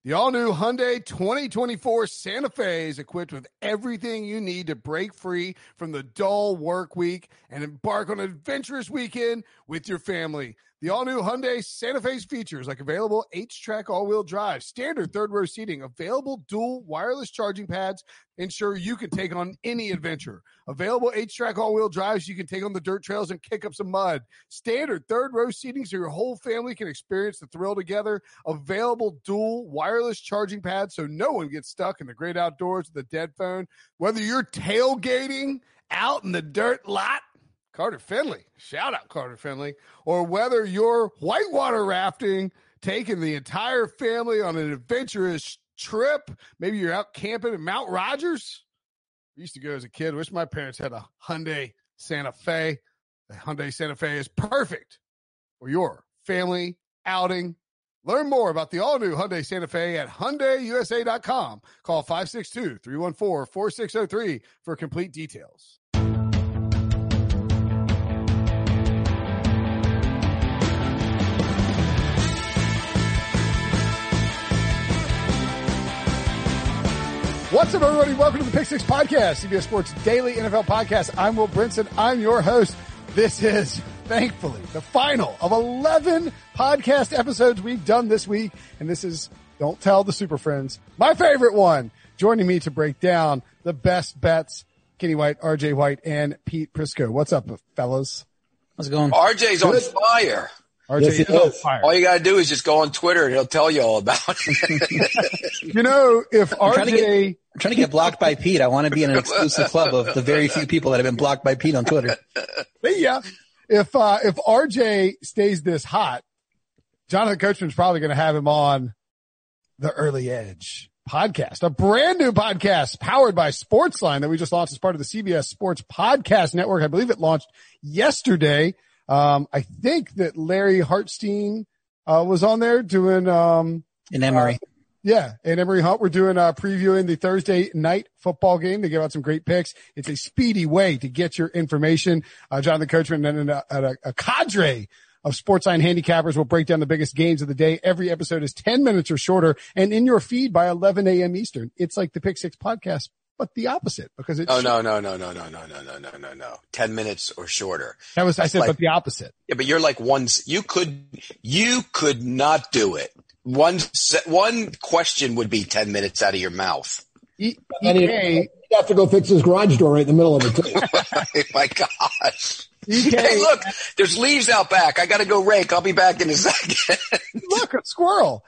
The all-new Hyundai 2024 Santa Fe is equipped with everything you need to break free from the dull work week and embark on an adventurous weekend with your family. The all-new Hyundai Santa Fe's features like available H-Track all-wheel drive, standard third-row seating, available dual wireless charging pads, ensure you can take on any adventure. Available H-Track all-wheel drives, you can take on the dirt trails and kick up some mud. Standard third-row seating so your whole family can experience the thrill together. Available dual wireless charging pads so no one gets stuck in the great outdoors with a dead phone. Whether you're tailgating out in the dirt lot, Carter Finley, shout out Carter Finley, or whether you're whitewater rafting, taking the entire family on an adventurous trip, maybe you're out camping at Mount Rogers. I used to go as a kid. Wish my parents had a Hyundai Santa Fe. The Hyundai Santa Fe is perfect for your family outing. Learn more about the all-new Hyundai Santa Fe at HyundaiUSA.com. Call 562-314-4603 for complete details. What's up, everybody? Welcome to the Pick Six Podcast, CBS Sports Daily NFL Podcast. I'm Will Brinson. I'm your host. This is, thankfully, the final of 11 podcast episodes we've done this week. And this is, don't tell the Super Friends, my favorite one. Joining me to break down the best bets, Kenny White, RJ White, and Pete Prisco. What's up, fellas? How's it going? RJ's on fire. RJ is on fire. All you got to do is just go on Twitter and he'll tell you all about it. You know, if RJ... I'm trying to get blocked by Pete. I want to be in an exclusive club of the very few people that have been blocked by Pete on Twitter. Yeah. If RJ stays this hot, Jonathan Coachman's probably going to have him on the Early Edge podcast, a brand new podcast powered by Sportsline that we just launched as part of the CBS Sports Podcast Network. I believe it launched yesterday. I think that Larry Hartstein was on there doing in Emory. Yeah, and Emory Hunt, we're doing previewing the Thursday night football game. They give out some great picks. It's a speedy way to get your information. Jonathan Coachman and a cadre of Sportsline handicappers will break down the biggest games of the day. Every episode is 10 minutes or shorter and in your feed by 11 a.m. Eastern. It's like the Pick Six Podcast, but the opposite because it's... No. 10 minutes or shorter. I said, but the opposite. Yeah, but you're like you could not do it. One question would be 10 minutes out of your mouth. He'd have to go fix his garage door right in the middle of it, too. Oh, my gosh. Hey, look, there's leaves out back. I got to go rake. I'll be back in a second. Look, a squirrel.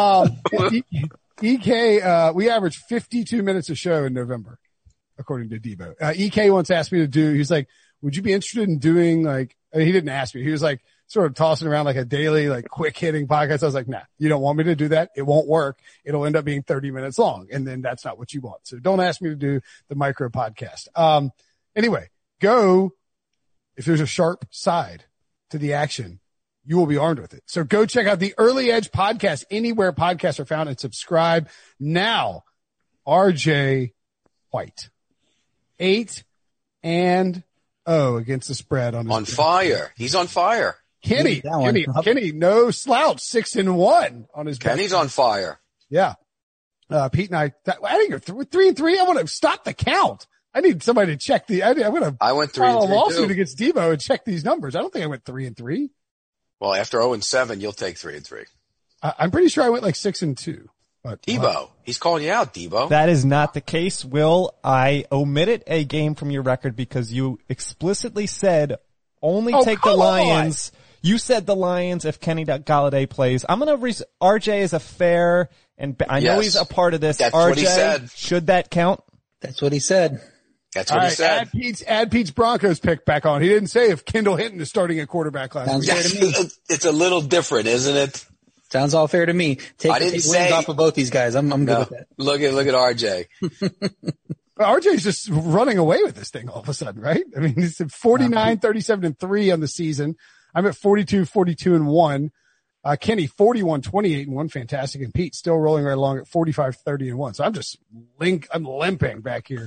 EK, we averaged 52 minutes a show in November, according to Debo. EK once asked me to do, he's like, would you be interested in doing he didn't ask me. He was like, sort of tossing around like a daily, quick hitting podcast. I was like, nah, you don't want me to do that. It won't work. It'll end up being 30 minutes long. And then that's not what you want. So don't ask me to do the micro podcast. Anyway, if there's a sharp side to the action, you will be armed with it. So go check out the Early Edge podcast anywhere podcasts are found and subscribe now. RJ White, 8-0 against the spread on fire. He's on fire. Kenny, no slouch, 6-1 on his back. Kenny's on fire. Yeah. Pete and I think you're 3-3. I want to stop the count. I need somebody to check I went 3-3 file a lawsuit too. against Debo and check these numbers. I don't think I went 3-3. Well, after 0-7, you'll take 3-3. I'm pretty sure I went 6-2. But Debo, he's calling you out, Debo. That is not the case, Will. I omitted a game from your record because you explicitly said only take the Lions. You said the Lions if Kenny Golladay plays. I'm going to RJ is a fair, and I know he's a part of this. That's RJ, what he said. Should that count? That's what he said. That's what he said. Add Pete's Broncos pick back on. He didn't say if Kendall Hinton is starting at quarterback last week. Sounds fair to me. It's a little different, isn't it? Sounds all fair to me. Take wins off of both these guys. I'm good with that. Look at RJ. RJ's just running away with this thing all of a sudden, right? I mean, he's at 49, 37-3 on the season. I'm at 42, 42-1. Kenny, 41, 28-1. Fantastic. And Pete still rolling right along at 45, 30-1. So I'm limping back here.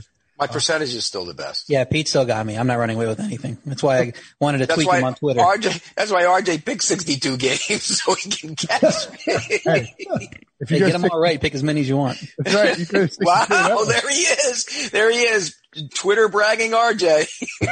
My percentage is still the best. Yeah, Pete still got me. I'm not running away with anything. That's why I wanted to tweet him on Twitter. That's why RJ picked 62 games so he can catch me. Hey, if you get them all right, pick as many as you want. That's right. You wow, there he is. There he is. Twitter bragging RJ.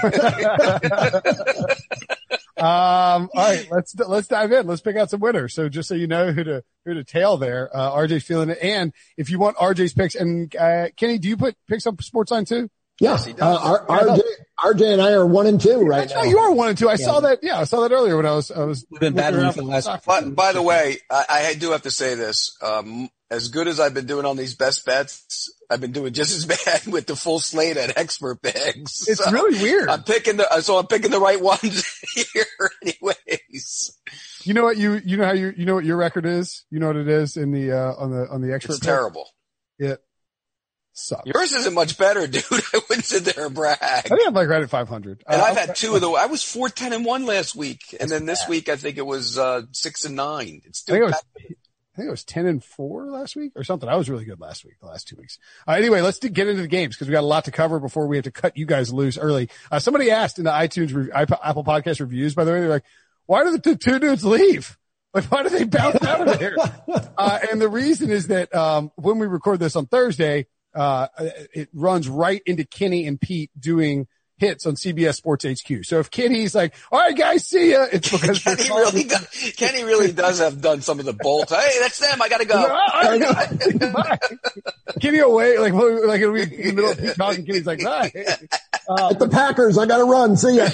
All right, let's dive in. Let's pick out some winners. So just so you know who to tail there, RJ's feeling it. And if you want RJ's picks, and Kenny, do you put picks on Sportsline too? Yeah, yes, he does. RJ and I are 1 and 2 right now. You are 1 and 2. I saw that. Yeah, I saw that earlier when I was. We've been battling for the last. By the way, I do have to say this. As good as I've been doing on these best bets, I've been doing just as bad with the full slate at expert picks. It's really weird. I'm picking the right ones here, anyways. You know what you know what your record is. You know what it is in the on the expert. It's terrible. It sucks. Yours isn't much better, dude. I wouldn't sit there and brag. I think I'm like right at 500. And I've had two of the. I was 4-10-1 last week, and then this week I think it was 6-9. It's still. I think it was 10-4 last week or something. I was really good last week, the last 2 weeks. Anyway, let's get into the games because we got a lot to cover before we have to cut you guys loose early. Somebody asked in the Apple Podcast reviews, by the way, they're like, why do the two dudes leave? Like, why do they bounce out of there? And the reason is that, when we record this on Thursday, it runs right into Kenny and Pete doing hits on CBS Sports HQ. So if Kenny's like, all right, guys, see ya, it's because Kenny really does have done some of the bolts. Hey, that's them. I gotta go. Bye. Kenny away, like it'll be in the middle of Pete talking. Kenny's like, bye. At the Packers, I gotta run. See ya.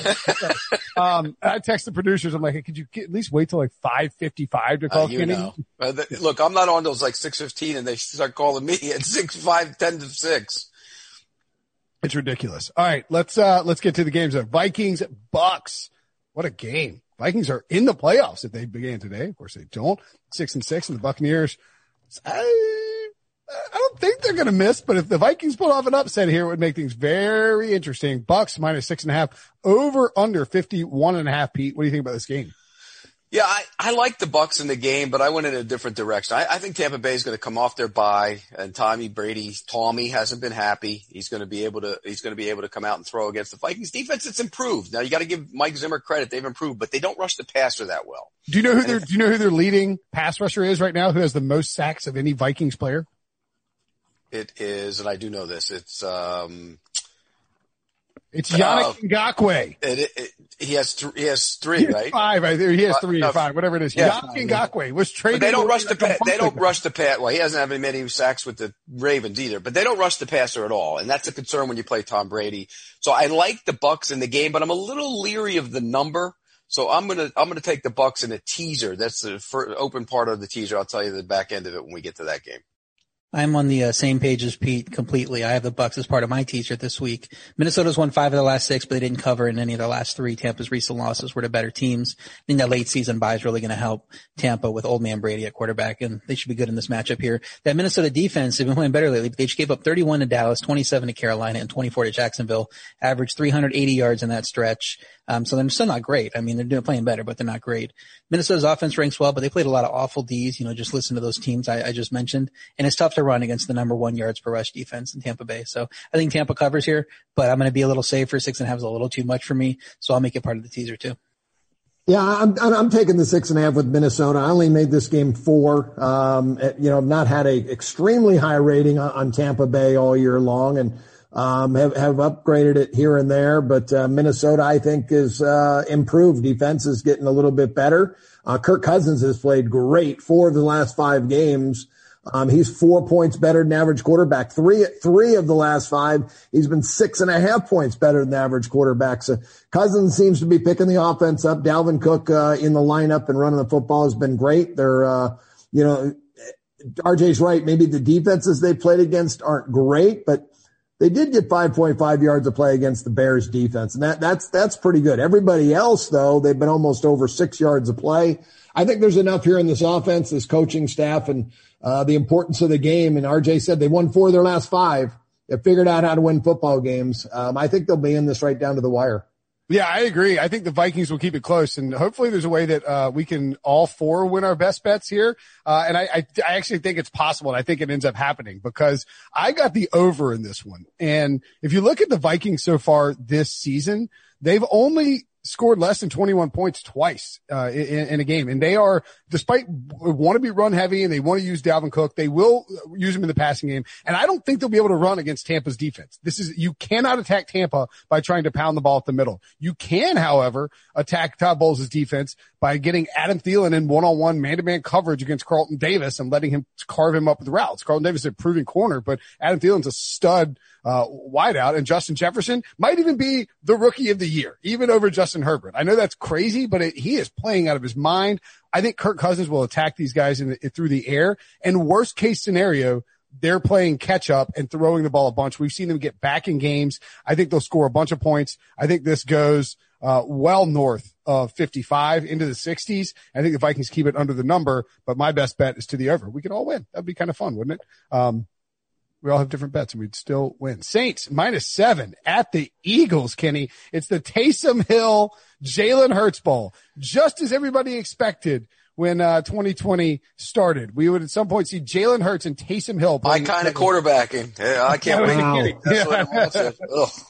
I text the producers. I'm like, hey, could you at least wait till like 5:55 to call Kenny? Look, I'm not on those like 6:15 and they start calling me at 5:10 to 6. It's ridiculous. All right, let's get to the games. Vikings, Bucks. What a game. Vikings are in the playoffs if they began today. Of course they don't. 6-6, and the Buccaneers, I don't think they're going to miss, but if the Vikings pull off an upset here, it would make things very interesting. Bucks -6.5, over under 51.5. Pete, what do you think about this game? Yeah, I like the Bucks in the game, but I went in a different direction. I think Tampa Bay is going to come off their bye, and Tommy hasn't been happy. He's going to be able to come out and throw against the Vikings defense. It's improved. Now you got to give Mike Zimmer credit; they've improved, but they don't rush the passer that well. Do you know who their leading pass rusher is right now? Who has the most sacks of any Vikings player? It is, and I do know this. It's Yannick Ngakoue. He has three, right? 5. He has 3 or 5, whatever it is. Yeah. Yannick Ngakoue was traded. But they don't rush the pass. They don't rush the pass. Well, he hasn't had many sacks with the Ravens either, but they don't rush the passer at all. And that's a concern when you play Tom Brady. So I like the Bucks in the game, but I'm a little leery of the number. So I'm going to take the Bucks in a teaser. That's the open part of the teaser. I'll tell you the back end of it when we get to that game. I'm on the same page as Pete completely. I have the Bucks as part of my teaser this week. Minnesota's won 5 of the last 6, but they didn't cover in any of the last 3. Tampa's recent losses were to better teams. I think that late season bye is really going to help Tampa with old man Brady at quarterback, and they should be good in this matchup here. That Minnesota defense, they've been playing better lately, but they just gave up 31 to Dallas, 27 to Carolina, and 24 to Jacksonville. Averaged 380 yards in that stretch. So they're still not great. I mean, they're playing better, but they're not great. Minnesota's offense ranks well, but they played a lot of awful Ds. Just listen to those teams I just mentioned. And it's tough to run against the number 1 yards per rush defense in Tampa Bay. So I think Tampa covers here, but I'm going to be a little safer. 6.5 is a little too much for me. So I'll make it part of the teaser too. Yeah, I'm taking the 6.5 with Minnesota. I only made this game 4. Not had a extremely high rating on Tampa Bay all year long, and have upgraded it here and there, but Minnesota, I think, is improved. Defense is getting a little bit better. Kirk Cousins has played great 4 of the last 5 games. He's 4 points better than average quarterback. Three of the last 5, he's been 6.5 points better than average quarterback. So Cousins seems to be picking the offense up. Dalvin Cook in the lineup and running the football has been great. They're, RJ's right. Maybe the defenses they played against aren't great, but they did get 5.5 yards of play against the Bears defense, and that's pretty good. Everybody else, though, they've been almost over 6 yards of play. I think there's enough here in this offense, this coaching staff, and the importance of the game. And RJ said they won 4 of their last 5. They figured out how to win football games. I think they'll be in this right down to the wire. Yeah, I agree. I think the Vikings will keep it close, and hopefully there's a way that we can all four win our best bets here. And I actually think it's possible, and I think it ends up happening because I got the over in this one. And if you look at the Vikings so far this season, they've only scored less than 21 points twice in a game. And they are, despite want to be run heavy and they want to use Dalvin Cook, they will use him in the passing game. And I don't think they'll be able to run against Tampa's defense. You cannot attack Tampa by trying to pound the ball at the middle. You can, however, attack Todd Bowles' defense by getting Adam Thielen in one-on-one man-to-man coverage against Carlton Davis and letting him carve him up with routes. Carlton Davis is a proven corner, but Adam Thielen's a stud wideout, and Justin Jefferson might even be the rookie of the year, even over Justin Herbert. I know that's crazy, but he is playing out of his mind. I think Kirk Cousins will attack these guys through the air, and worst case scenario, they're playing catch up and throwing the ball a bunch. We've seen them get back in games. I think they'll score a bunch of points. I think this goes well north of 55 into the 60s. I think the Vikings keep it under the number, but my best bet is to the over. We could all win. That'd be kind of fun, wouldn't it? We all have different bets and we'd still win. Saints -7 at the Eagles, Kenny. It's the Taysom Hill, Jalen Hurts ball. Just as everybody expected when 2020 started. We would at some point see Jalen Hurts and Taysom Hill. My kind of quarterbacking. Yeah, I can't wait. That's what I said.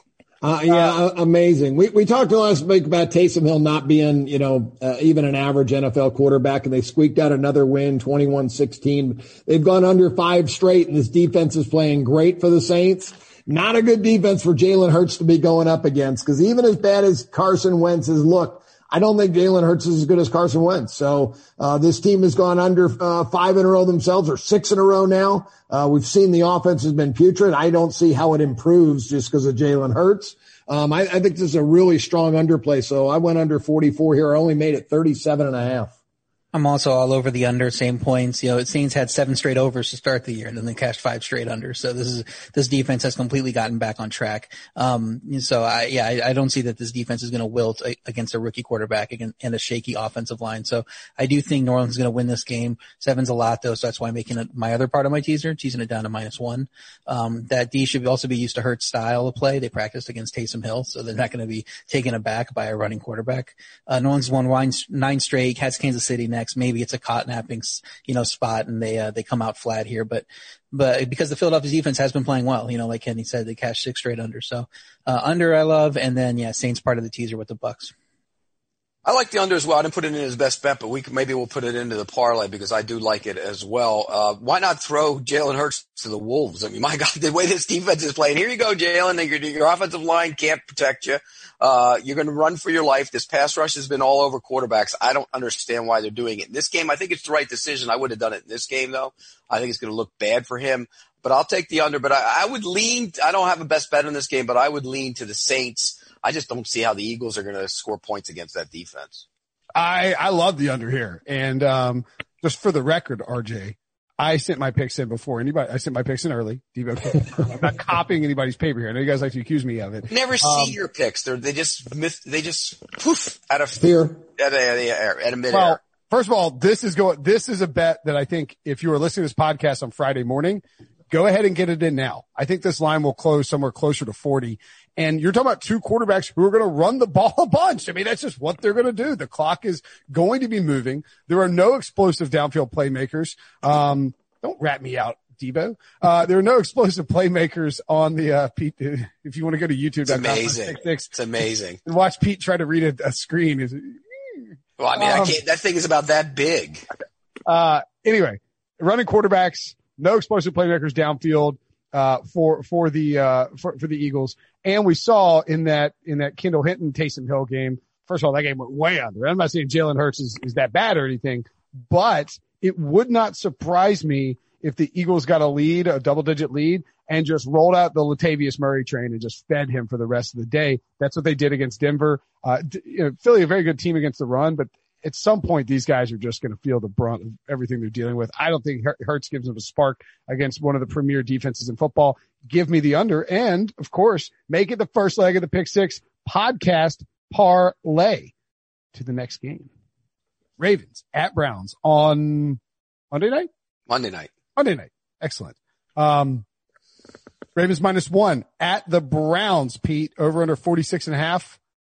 Amazing. We talked last week about Taysom Hill not being, even an average NFL quarterback, and they squeaked out another win, 21-16. They've gone under 5 straight, and this defense is playing great for the Saints. Not a good defense for Jalen Hurts to be going up against, because even as bad as Carson Wentz has looked, I don't think Jalen Hurts is as good as Carson Wentz. So, this team has gone under 5 in a row themselves, or 6 in a row now. We've seen the offense has been putrid. I don't see how it improves just because of Jalen Hurts. I think this is a really strong underplay. So I went under 44 here. I only made it 37.5. I'm also all over the under, same points. Saints had 7 straight overs to start the year, and then they cashed 5 straight under. So this defense has completely gotten back on track. So I don't see that this defense is going to wilt against a rookie quarterback and a shaky offensive line. So I do think New Orleans is going to win this game. 7's a lot though, so that's why I'm making it my other part of my teaser, teasing it down to -1. That D should also be used to Hurts' style of play. They practiced against Taysom Hill, so they're not going to be taken aback by a running quarterback. New Orleans won 9 straight, has Kansas City next. Maybe it's a caught napping, spot, and they come out flat here. But because the Philadelphia defense has been playing well, like Kenny said, they cashed 6 straight under. So under I love, and then Saints part of the teaser with the Bucks. I like the under as well. I didn't put it in as best bet, but maybe we'll put it into the parlay because I do like it as well. Why not throw Jalen Hurts to the Wolves? I mean, my God, the way this defense is playing. Here you go, Jalen. Your offensive line can't protect you. You're going to run for your life. This pass rush has been all over quarterbacks. I don't understand why they're doing it. In this game, I think it's the right decision. I would have done it in this game, though. I think it's going to look bad for him. But I'll take the under. But I would lean – I don't have a best bet in this game, but I would lean to the Saints. I just don't see how the Eagles are going to score points against that defense. I love the under here. And just for the record, RJ, I sent my picks in before anybody. I sent my picks in early. I'm not copying anybody's paper here. I know you guys like to accuse me of it. Never see your picks. They just poof out of fear at a midair. Well, first of all, this is a bet that I think if you were listening to this podcast on Friday morning, go ahead and get it in now. I think this line will close somewhere closer to 40. And you're talking about 2 quarterbacks who are going to run the ball a bunch. I mean, that's just what they're going to do. The clock is going to be moving. There are no explosive downfield playmakers. Don't rat me out, Debo. There are no explosive playmakers on the Pete. If you want to go to YouTube, it's amazing. It's amazing. And watch Pete try to read a screen. Well, I mean, I can't. That thing is about that big. Anyway, running quarterbacks, no explosive playmakers downfield. For the Eagles. And we saw in that Kendall Hinton Taysom Hill game, first of all, that game went way under. I'm not saying Jalen Hurts is that bad or anything, but it would not surprise me if the Eagles got a double-digit lead, and just rolled out the Latavius Murray train and just fed him for the rest of the day. That's what they did against Denver. Philly, a very good team against the run, but at some point, these guys are just going to feel the brunt of everything they're dealing with. I don't think Hurts gives them a spark against one of the premier defenses in football. Give me the under. And, of course, make it the first leg of the Pick Six podcast parlay to the next game. Ravens at Browns on Monday night? Monday night. Excellent. Ravens -1 at the Browns, Pete, over under 46.5.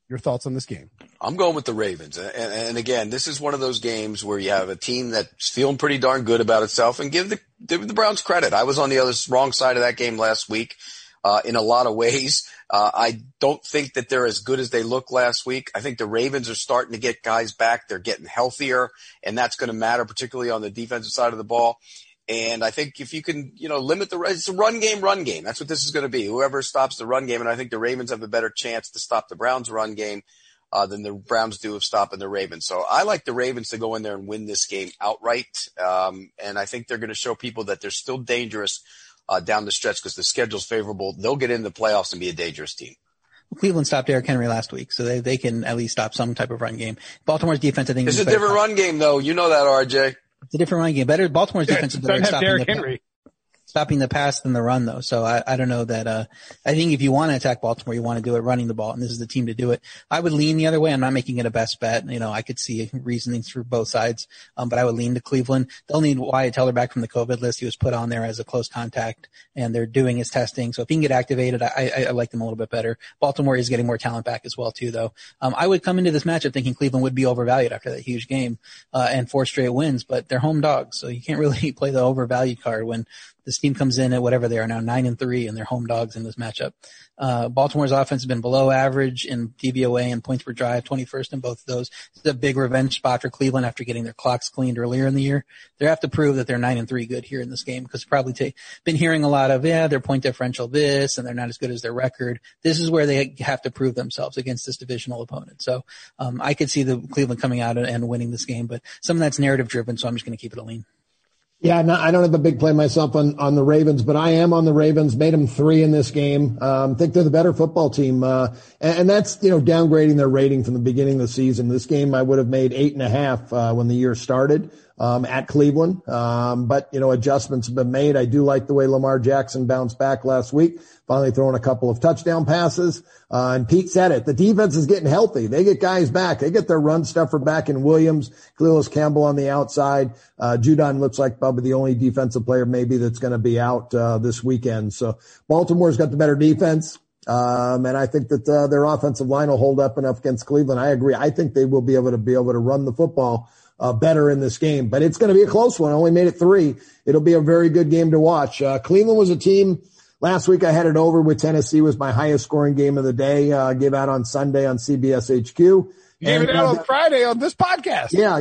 Your thoughts on this game? I'm going with the Ravens. And again, this is one of those games where you have a team that's feeling pretty darn good about itself, and give the Browns credit. I was on the wrong side of that game last week, in a lot of ways. I don't think that they're as good as they looked last week. I think the Ravens are starting to get guys back. They're getting healthier, and that's going to matter, particularly on the defensive side of the ball. And I think if you can, limit it's a run game. That's what this is going to be. Whoever stops the run game. And I think the Ravens have a better chance to stop the Browns run game, than the Browns do of stopping the Ravens. So I like the Ravens to go in there and win this game outright. And I think they're going to show people that they're still dangerous, down the stretch, because the schedule's favorable. They'll get into the playoffs and be a dangerous team. Cleveland stopped Derrick Henry last week, so they can at least stop some type of run game. Baltimore's defense, I think, it's a different run game, though. You know that, RJ. It's a different run game. Better Baltimore's defense is better at stopping the pass than the run, though. So I don't know that. I think if you want to attack Baltimore, you want to do it running the ball, and this is the team to do it. I would lean the other way. I'm not making it a best bet. I could see reasonings for both sides, but I would lean to Cleveland. They'll need Wyatt Teller back from the COVID list. He was put on there as a close contact, and they're doing his testing. So if he can get activated, I like them a little bit better. Baltimore is getting more talent back as well, too, though. I would come into this matchup thinking Cleveland would be overvalued after that huge game, and 4 straight wins, but they're home dogs, so you can't really play the overvalued card when this team comes in at whatever they are now, 9-3, and they're home dogs in this matchup. Baltimore's offense has been below average in DVOA and points per drive, 21st in both of those. This is a big revenge spot for Cleveland after getting their clocks cleaned earlier in the year. They have to prove that they're 9-3 good here in this game, because probably been hearing a lot of, their point differential this, and they're not as good as their record. This is where they have to prove themselves against this divisional opponent. So, I could see the Cleveland coming out and winning this game, but some of that's narrative driven, so I'm just going to keep it a lean. Yeah, no, I don't have a big play myself on the Ravens, but I am on the Ravens. Made them 3 in this game. Think they're the better football team. And that's, downgrading their rating from the beginning of the season. This game I would have made 8.5, when the year started, at Cleveland. But, adjustments have been made. I do like the way Lamar Jackson bounced back last week, finally throwing a couple of touchdown passes. And Pete said it. The defense is getting healthy. They get guys back. They get their run stuffer back in Williams, Khalil Campbell on the outside. Judon looks like probably the only defensive player maybe that's going to be out, this weekend. So Baltimore's got the better defense. And I think that, their offensive line will hold up enough against Cleveland. I agree. I think they will be able to run the football better in this game, but it's going to be a close one. I only made it 3. It'll be a very good game to watch. Cleveland was a team last week. I had it over with Tennessee, was my highest scoring game of the day. Gave out on Sunday on CBS HQ. You gave it out on Friday on this podcast. Yeah.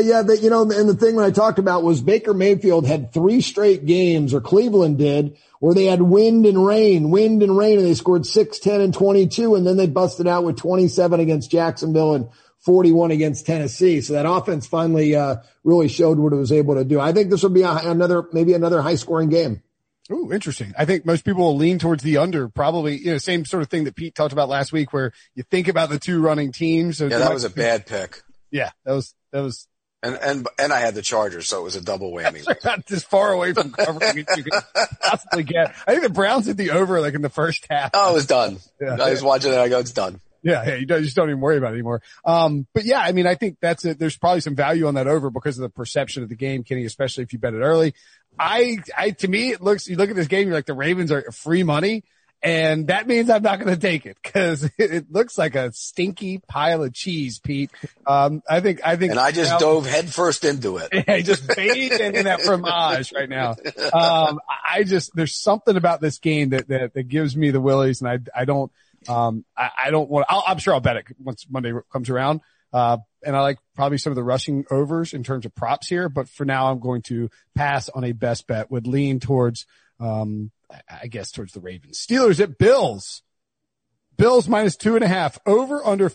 And the thing that I talked about was Baker Mayfield had 3 straight games, or Cleveland did, where they had wind and rain, and they scored 6, 10, and 22, and then they busted out with 27 against Jacksonville and 41 against Tennessee. So that offense finally really showed what it was able to do. I think this will be maybe another high scoring game. Ooh, interesting. I think most people will lean towards the under, probably, same sort of thing that Pete talked about last week, where you think about the 2 running teams. So that was a bad pick. Yeah, that was. And I had the Chargers, so it was a double whammy. Not as far away from covering it you could possibly get. I think the Browns hit the over in the first half. Oh, it was done. Yeah. I was watching it. I go, it's done. Yeah, you just don't even worry about it anymore. But yeah, I think that's it. There's probably some value on that over because of the perception of the game, Kenny, especially if you bet it early. To me, you look at this game, you're like, the Ravens are free money, and that means I'm not going to take it because it looks like a stinky pile of cheese, Pete. I think. And I just dove headfirst into it. Yeah, just bathed in that fromage right now. There's something about this game that gives me the willies, and I don't want. I'm sure I'll bet it once Monday comes around. And I like probably some of the rushing overs in terms of props here, but for now I'm going to pass on a best bet. Would lean towards, towards the Ravens. Steelers at Bills. Bills minus 2.5, over under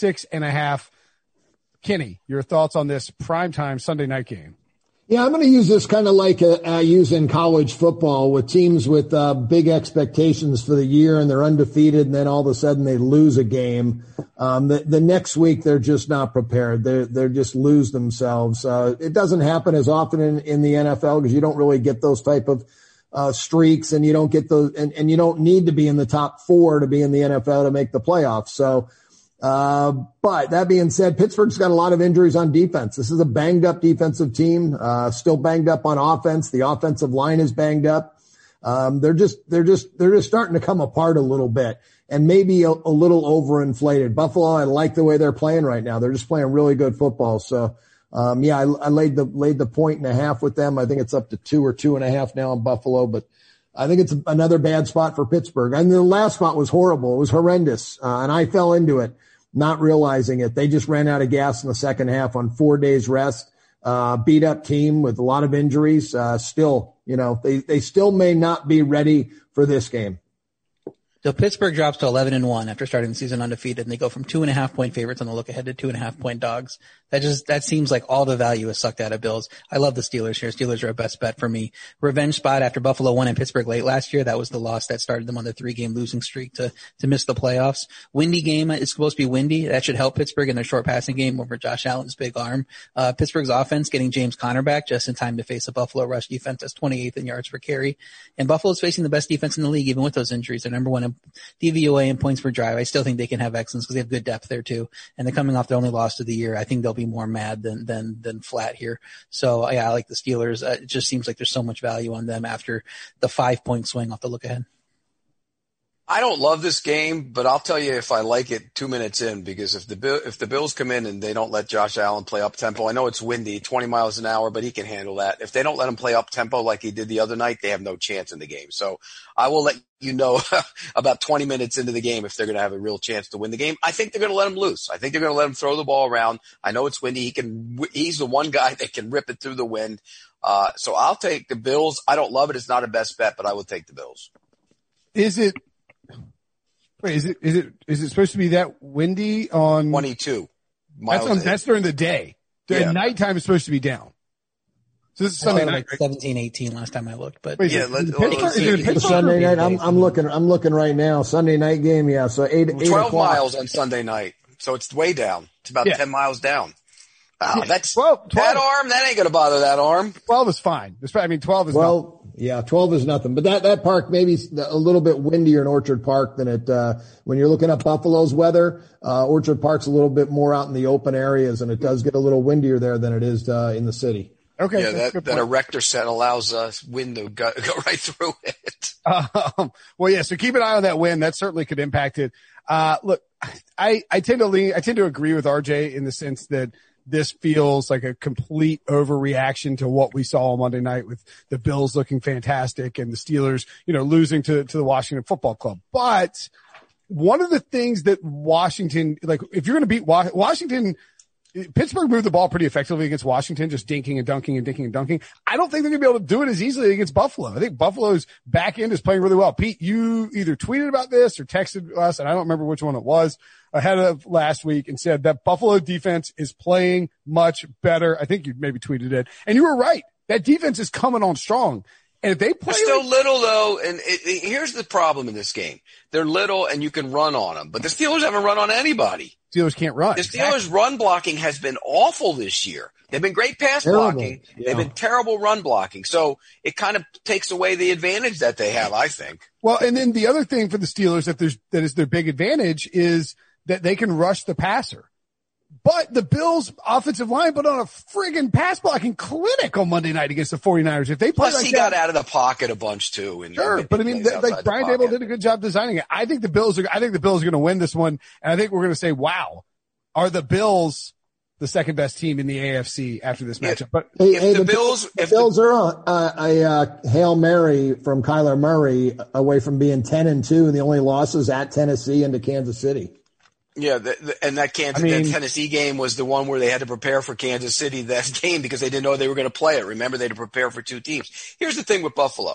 46.5. Kenny, your thoughts on this primetime Sunday night game? Yeah, I'm going to use this kind of like I use in college football with teams with big expectations for the year, and they're undefeated, and then all of a sudden they lose a game. The next week they're just not prepared. They're just lose themselves. It doesn't happen as often in the NFL because you don't really get those type of streaks, and you don't get those, and you don't need to be in the top 4 to be in the NFL to make the playoffs. So. But that being said, Pittsburgh's got a lot of injuries on defense. This is a banged up defensive team, still banged up on offense. The offensive line is banged up. They're just starting to come apart a little bit. and maybe a little overinflated. Buffalo, I like the way they're playing right now. They're just playing really good football. So, I laid the 1.5 with them. I think it's up to 2 or 2.5 now in Buffalo, but I think it's another bad spot for Pittsburgh. And the last spot was horrible. It was horrendous. And I fell into it, not realizing it. They just ran out of gas in the second half on 4 days rest. Beat up team with a lot of injuries. Still, they still may not be ready for this game. So Pittsburgh drops to 11-1 after starting the season undefeated, and they go from 2.5-point favorites on the look ahead to 2.5-point dogs. That seems like all the value is sucked out of Bills. I love the Steelers here. Steelers are a best bet for me. Revenge spot after Buffalo won in Pittsburgh late last year. That was the loss that started them on the 3-game losing streak to miss the playoffs. Windy game. It's supposed to be windy. That should help Pittsburgh in their short passing game over Josh Allen's big arm. Pittsburgh's offense getting James Conner back just in time to face a Buffalo rush defense that's 28th in yards per carry. And Buffalo's facing the best defense in the league even with those injuries. They're number one in DVOA and points per drive. I still think they can have excellence because they have good depth there too. And they're coming off their only loss of the year. I think they'll be more mad than flat here. So yeah, I like the Steelers. It just seems like there's so much value on them after the 5-point swing off the look ahead. I don't love this game, but I'll tell you if I like it 2 minutes in, because if the Bills come in and they don't let Josh Allen play up tempo, I know it's windy, 20 miles an hour, but he can handle that. If they don't let him play up tempo like he did the other night, they have no chance in the game. So I will let you know about 20 minutes into the game if they're going to have a real chance to win the game. I think they're going to let him loose. I think they're going to let him throw the ball around. I know it's windy. He's the one guy that can rip it through the wind. So I'll take the Bills. I don't love it. It's not a best bet, but I will take the Bills. Is it supposed to be that windy on 22 miles? That's during the day. Yeah. Nighttime is supposed to be down. So this is Sunday night, right? 17, 18 last time I looked, but Sunday night. I'm looking right now. Sunday night game. Yeah. So 12 miles on Sunday night. So it's way down. It's about 10 miles down. Wow. That's 12. That arm. That ain't going to bother that arm. 12 is fine. 12 is nothing. Yeah, 12 is nothing. But that park maybe a little bit windier in Orchard Park than when you're looking at Buffalo's weather. Orchard Park's a little bit more out in the open areas, and it does get a little windier there than it is in the city. Okay. Yeah, that erector set allows wind to go right through it. Well, yeah, so keep an eye on that wind. That certainly could impact it. Look, I tend to agree with RJ in the sense that this feels like a complete overreaction to what we saw on Monday night with the Bills looking fantastic and the Steelers, losing to the Washington Football Club. But one of the things that Washington, like if you're going to beat Washington, Pittsburgh moved the ball pretty effectively against Washington, just dinking and dunking and dinking and dunking. I don't think they're going to be able to do it as easily against Buffalo. I think Buffalo's back end is playing really well. Pete, you either tweeted about this or texted us, and I don't remember which one it was, ahead of last week and said that Buffalo defense is playing much better. I think you maybe tweeted it. And you were right. That defense is coming on strong. And if they play, they're still little though. And here's the problem in this game. They're little and you can run on them, but the Steelers haven't run on anybody. Steelers can't run. The Steelers' run blocking has been awful this year. They've been great pass blocking. Yeah. They've been terrible run blocking. So it kind of takes away the advantage that they have, I think. Well, and then the other thing for the Steelers that is their big advantage is that they can rush the passer. But the Bills' offensive line put on a friggin' pass blocking clinic on Monday night against the 49ers. If they play Plus, he got out of the pocket a bunch too. Sure, but I mean, like Brian Daboll did a good job designing it. I think the Bills are going to win this one, and I think we're going to say, "Wow, are the Bills the second best team in the AFC after this matchup?" But the Bills are on a Hail Mary from Kyler Murray away from being 10-2, and the only losses at Tennessee and to Kansas City. Yeah, and that Tennessee game was the one where they had to prepare for Kansas City that game because they didn't know they were going to play it. Remember, they had to prepare for two teams. Here's the thing with Buffalo.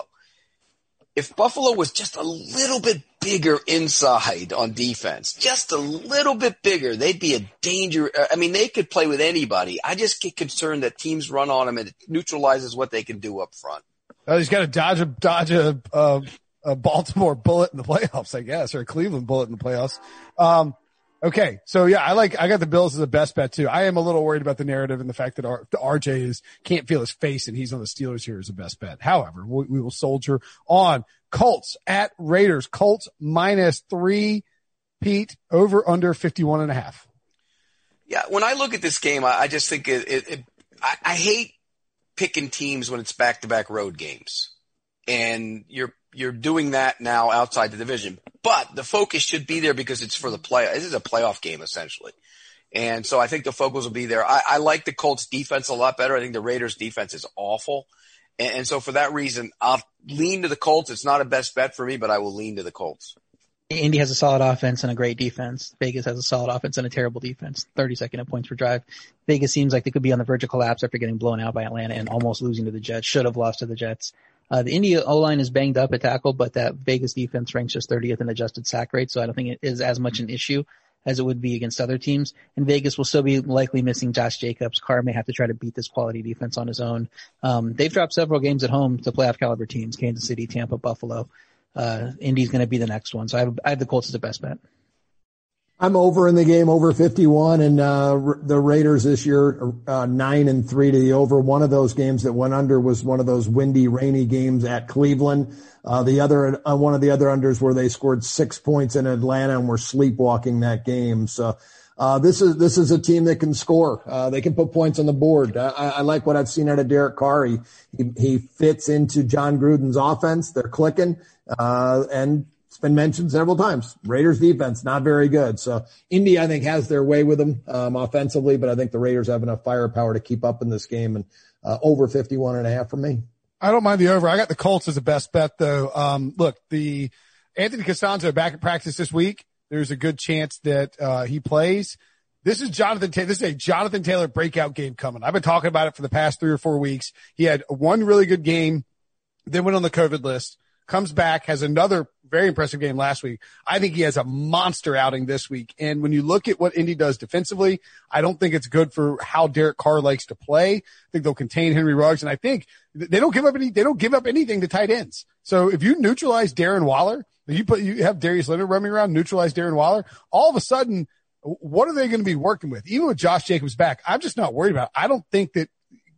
If Buffalo was just a little bit bigger inside on defense, just a little bit bigger, they'd be a danger. I mean, they could play with anybody. I just get concerned that teams run on them and it neutralizes what they can do up front. He's got to dodge a Baltimore bullet in the playoffs, I guess, or a Cleveland bullet in the playoffs. Okay. So yeah, I got the Bills as a best bet too. I am a little worried about the narrative and the fact that RJ can't feel his face and he's on the Steelers here as a best bet. However, we will soldier on. Colts at Raiders. Colts -3. Pete, over under 51.5. Yeah. When I look at this game, I just think I hate picking teams when it's back-to-back road games. And you're doing that now outside the division. but the focus should be there because it's for the this is a playoff game essentially. And so I think the focus will be there. I like the Colts defense a lot better. I think the Raiders defense is awful. And so for that reason, I'll lean to the Colts. It's not a best bet for me, but I will lean to the Colts. Indy has a solid offense and a great defense. Vegas has a solid offense and a terrible defense. 32nd in points per drive. Vegas seems like they could be on the verge of collapse after getting blown out by Atlanta and almost losing to the Jets. Should have lost to the Jets. The Indy O-line is banged up at tackle, but that Vegas defense ranks just 30th in adjusted sack rate, so I don't think it is as much an issue as it would be against other teams. And Vegas will still be likely missing Josh Jacobs. Carr may have to try to beat this quality defense on his own. They've dropped several games at home to playoff caliber teams, Kansas City, Tampa, Buffalo. Indy's going to be the next one. So I have the Colts as the best bet. I'm over in the game, over 51, and the Raiders this year 9-3 to the over. One of those games that went under was one of those windy, rainy games at Cleveland. The other one of the other unders where they scored 6 points in Atlanta and were sleepwalking that game. So this is a team that can score. They can put points on the board. I like what I've seen out of Derek Carr. He fits into John Gruden's offense. They're clicking, and it's been mentioned several times. Raiders defense, not very good. So Indy, I think, has their way with them, offensively, but I think the Raiders have enough firepower to keep up in this game, and, over 51.5 for me. I don't mind the over. I got the Colts as the best bet though. Look, the Anthony Costanzo back at practice this week. There's a good chance that, he plays. This is a Jonathan Taylor breakout game coming. I've been talking about it for the past 3 or 4 weeks. He had one really good game, then went on the COVID list. Comes back, has another very impressive game last week. I think he has a monster outing this week. And when you look at what Indy does defensively, I don't think it's good for how Derek Carr likes to play. I think they'll contain Henry Ruggs, and I think they don't give up anything to tight ends. So if you neutralize Darren Waller, you have Darius Leonard roaming around, neutralize Darren Waller, all of a sudden, what are they going to be working with? Even with Josh Jacobs back, I'm just not worried about it. I don't think that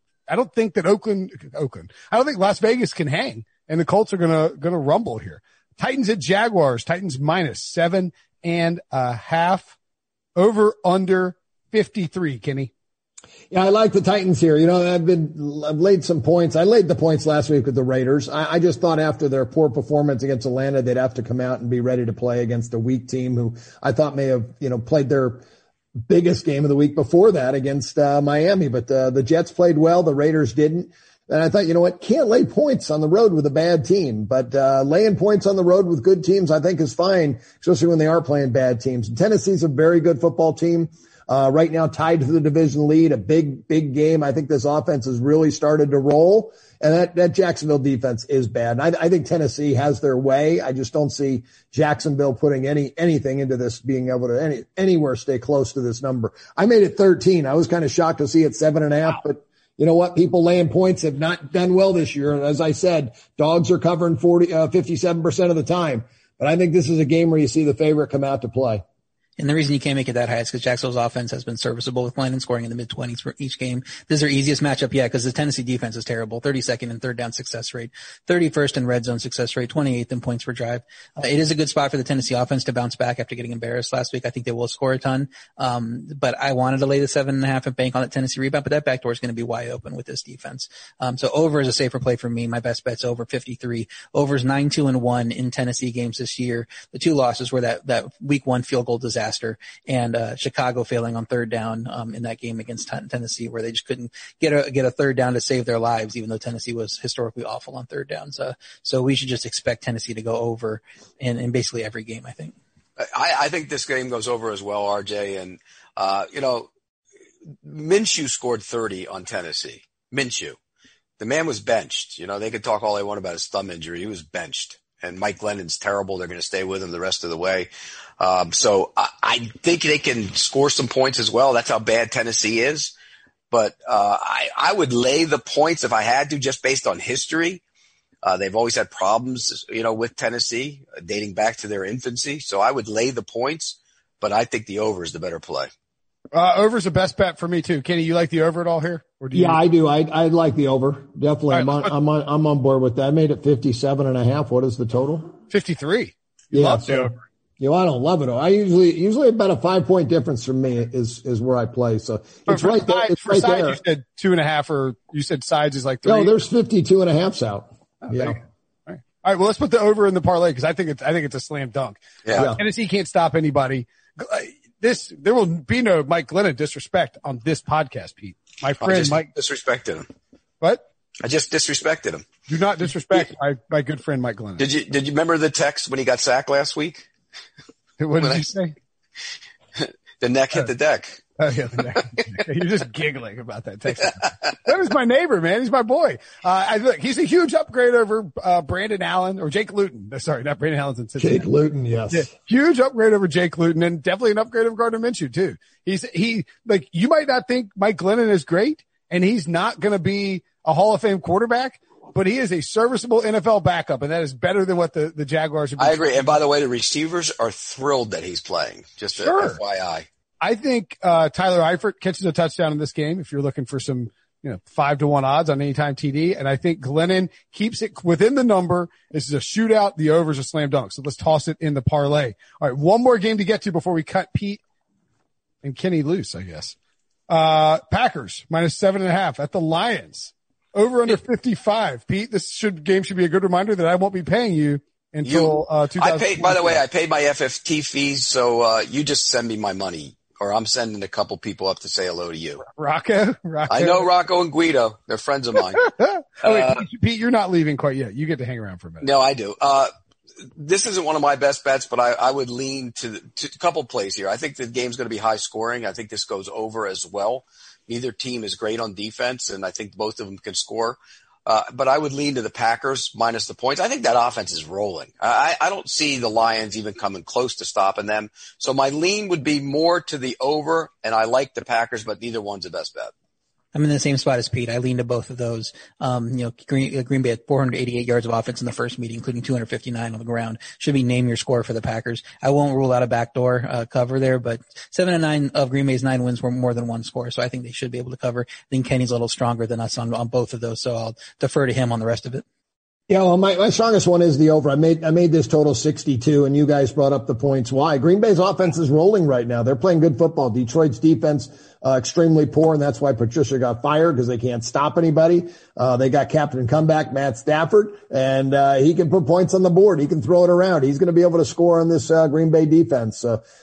I don't think Las Vegas can hang. And the Colts are gonna rumble here. Titans at Jaguars. Titans minus 7.5. Over under 53. Kenny. Yeah, I like the Titans here. You know, I've laid some points. I laid the points last week with the Raiders. I just thought after their poor performance against Atlanta, they'd have to come out and be ready to play against a weak team who I thought may have, played their biggest game of the week before that against Miami. But the Jets played well. The Raiders didn't. And I thought, can't lay points on the road with a bad team, but laying points on the road with good teams, I think, is fine, especially when they are playing bad teams. And Tennessee's a very good football team. Right now tied to the division lead, a big game. I think this offense has really started to roll, and that Jacksonville defense is bad. And I think Tennessee has their way. I just don't see Jacksonville putting anything into this, being able to anywhere stay close to this number. I made it 13. I was kind of shocked to see it 7.5, but you know what? People laying points have not done well this year. And as I said, dogs are covering 57% of the time. But I think this is a game where you see the favorite come out to play. And the reason you can't make it that high is because Jacksonville's offense has been serviceable with Landon scoring in the mid-20s for each game. This is their easiest matchup yet because the Tennessee defense is terrible. 32nd in third down success rate, 31st in red zone success rate, 28th in points per drive. It is a good spot for the Tennessee offense to bounce back after getting embarrassed last week. I think they will score a ton. But I wanted to lay the 7.5 and bank on that Tennessee rebound, but that backdoor is going to be wide open with this defense. So over is a safer play for me. My best bet's over 53. Over's 9-2-1 in Tennessee games this year. The 2 losses were that week 1 field goal disaster and Chicago failing on third down in that game against Tennessee, where they just couldn't get a third down to save their lives, even though Tennessee was historically awful on third downs. So we should just expect Tennessee to go over in basically every game, I think. I think this game goes over as well, RJ. And, Minshew scored 30 on Tennessee. Minshew. The man was benched. They could talk all they want about his thumb injury. He was benched. And Mike Glennon's terrible. They're going to stay with him the rest of the way. So I think they can score some points as well. That's how bad Tennessee is. But I would lay the points if I had to, just based on history. They've always had problems, with Tennessee dating back to their infancy. So I would lay the points, but I think the over is the better play. Over's the best bet for me too. Kenny, you like the over at all here? Or do you? Yeah, I do. I like the over. Definitely. Right, I'm on board with that. I made it 57.5. What is the total? 53. You love the over. I don't love it. I usually about a 5-point difference from me is where I play. So it's right there. It's right there. You said 2.5, or you said sides is like 3. No, there's 52.5s out. Yeah. All All right, well, let's put the over in the parlay because I think it's a slam dunk. Yeah. Tennessee can't stop anybody. There will be no Mike Glennon disrespect on this podcast, Pete. My friend Mike disrespected him. What? I just disrespected him. Do not disrespect my good friend Mike Glennon. Did you remember the text when he got sacked last week? What did you say? The neck hit the deck. Oh yeah, the neck. You're just giggling about that text. That was my neighbor, man. He's my boy. Look, he's a huge upgrade over Brandon Allen or Jake Luton. Sorry, not Brandon Allen's in Cincinnati. Jake Luton, yes. Yeah, huge upgrade over Jake Luton, and definitely an upgrade over Gardner Minshew too. Like you might not think Mike Glennon is great, and he's not going to be a Hall of Fame quarterback, but he is a serviceable NFL backup, and that is better than what the Jaguars are. I agree. And by the way, the receivers are thrilled that he's playing. Just a FYI. I think Tyler Eifert catches a touchdown in this game if you're looking for some 5-1 odds on anytime TD. And I think Glennon keeps it within the number. This is a shootout. The over's a slam dunk. So let's toss it in the parlay. All right, one more game to get to before we cut Pete and Kenny loose, I guess. Packers -7.5 at the Lions. Over under 55. Pete, game should be a good reminder that I won't be paying you until 2000. By the way, I paid my FFT fees, so you just send me my money. Or I'm sending a couple people up to say hello to you. Rocco? I know Rocco and Guido. They're friends of mine. Wait, Pete, you're not leaving quite yet. You get to hang around for a minute. No, I do. This isn't one of my best bets, but I would lean to a couple plays here. I think the game's going to be high scoring. I think this goes over as well. Neither team is great on defense, and I think both of them can score. But I would lean to the Packers minus the points. I think that offense is rolling. I don't see the Lions even coming close to stopping them. So my lean would be more to the over, and I like the Packers, but neither one's the best bet. I'm in the same spot as Pete. I lean to both of those. Green Bay had 488 yards of offense in the first meeting, including 259 on the ground. Should be name your score for the Packers. I won't rule out a backdoor cover there, but 7-9 of Green Bay's 9 wins were more than one score, so I think they should be able to cover. I think Kenny's a little stronger than us on both of those, so I'll defer to him on the rest of it. Yeah, well, my strongest one is the over. I made this total 62, and you guys brought up the points. Why? Green Bay's offense is rolling right now. They're playing good football. Detroit's defense extremely poor, and that's why Patricia got fired, because they can't stop anybody. They got captain comeback Matt Stafford, and he can put points on the board. He can throw it around. He's going to be able to score on this Green Bay defense.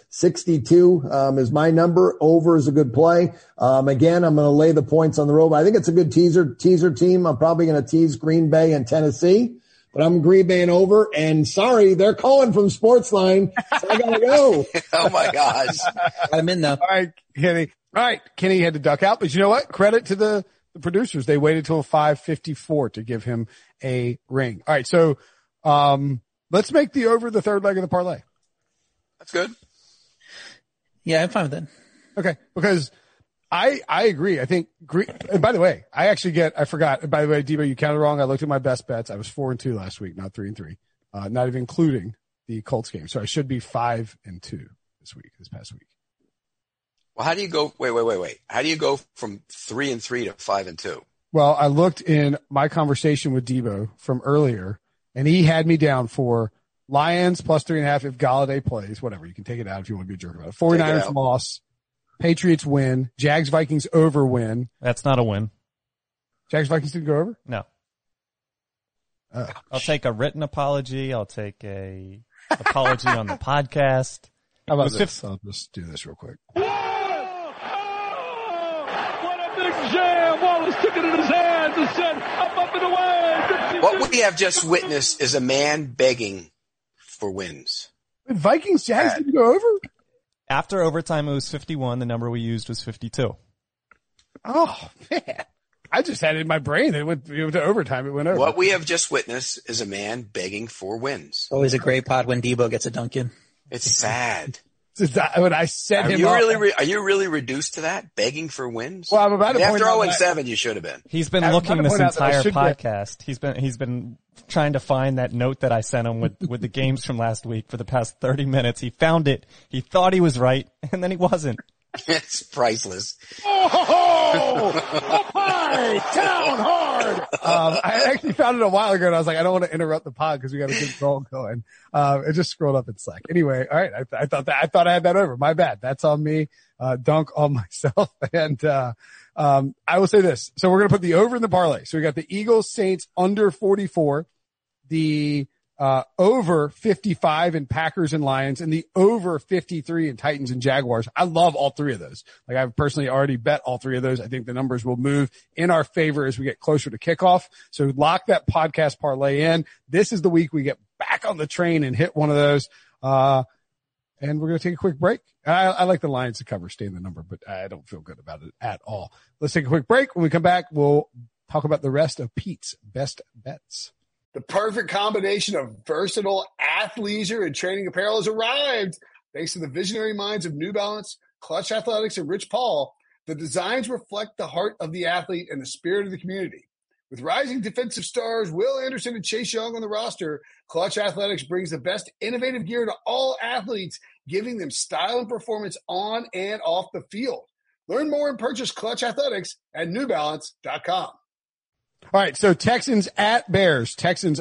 62 is my number. Over is a good play. Again, I'm going to lay the points on the road. I think it's a good teaser team. I'm probably going to tease Green Bay and Tennessee, but I'm Green Bay and over. And sorry, they're calling from Sportsline, so I got to go. Oh my gosh. I'm in though. All right, Kenny had to duck out, but you know what? Credit to the producers. They waited till 5:54 to give him a ring. All right, so let's make the over the third leg of the parlay. That's good. Yeah, I'm fine with that. Okay, because I agree. I think, and by the way, I forgot. By the way, Debo, you counted wrong. I looked at my best bets. I was 4-2 last week, not 3-3. Not even including the Colts game. So I should be 5-2 this past week. Well, how do you go? Wait. How do you go from 3-3 to 5-2? Well, I looked in my conversation with Debo from earlier, and he had me down for Lions plus 3.5 if Galladay plays. Whatever, you can take it out if you want to be a jerk about it. 49ers loss, Patriots win, Jags Vikings over win. That's not a win. Jags Vikings didn't go over? No. I'll take a written apology. I'll take a apology on the podcast. How about this? I'll just do this real quick. Jam. Wallace took it in his hands and said, up and away. What we have just witnessed is a man begging for wins. The Vikings Jags didn't go over? After overtime, it was 51. The number we used was 52. Oh, man. I just had it in my brain that it went to overtime. It went over. What we have just witnessed is a man begging for wins. Always a great pod when Debo gets a dunk in. It's sad. When I set him up. Are you really reduced to that? Begging for wins? Well, I'm about to point out after 0-7, you should have been. He's been looking this entire podcast. He's been trying to find that note that I sent him with the games from last week for the past 30 minutes. He found it. He thought he was right, and then he wasn't. It's priceless. Oh, my, down hard. I actually found it a while ago, and I was like, I don't want to interrupt the pod because we got a good goal going. It just scrolled up in Slack. Anyway, all right. I thought I had that over. My bad. That's on me. Dunk on myself. And I will say this. So we're gonna put the over in the parlay. So we got the Eagles Saints under 44, the over 55 in Packers and Lions, and the over 53 in Titans and Jaguars. I love all three of those. Like, I've personally already bet all three of those. I think the numbers will move in our favor as we get closer to kickoff. So lock that podcast parlay in. This is the week we get back on the train and hit one of those. And we're going to take a quick break. I like the Lions to cover, stay in the number, but I don't feel good about it at all. Let's take a quick break. When we come back, we'll talk about the rest of Pete's best bets. The perfect combination of versatile athleisure and training apparel has arrived. Thanks to the visionary minds of New Balance, Clutch Athletics, and Rich Paul, the designs reflect the heart of the athlete and the spirit of the community. With rising defensive stars Will Anderson and Chase Young on the roster, Clutch Athletics brings the best innovative gear to all athletes, giving them style and performance on and off the field. Learn more and purchase Clutch Athletics at NewBalance.com. All right, so Texans at Bears. Texans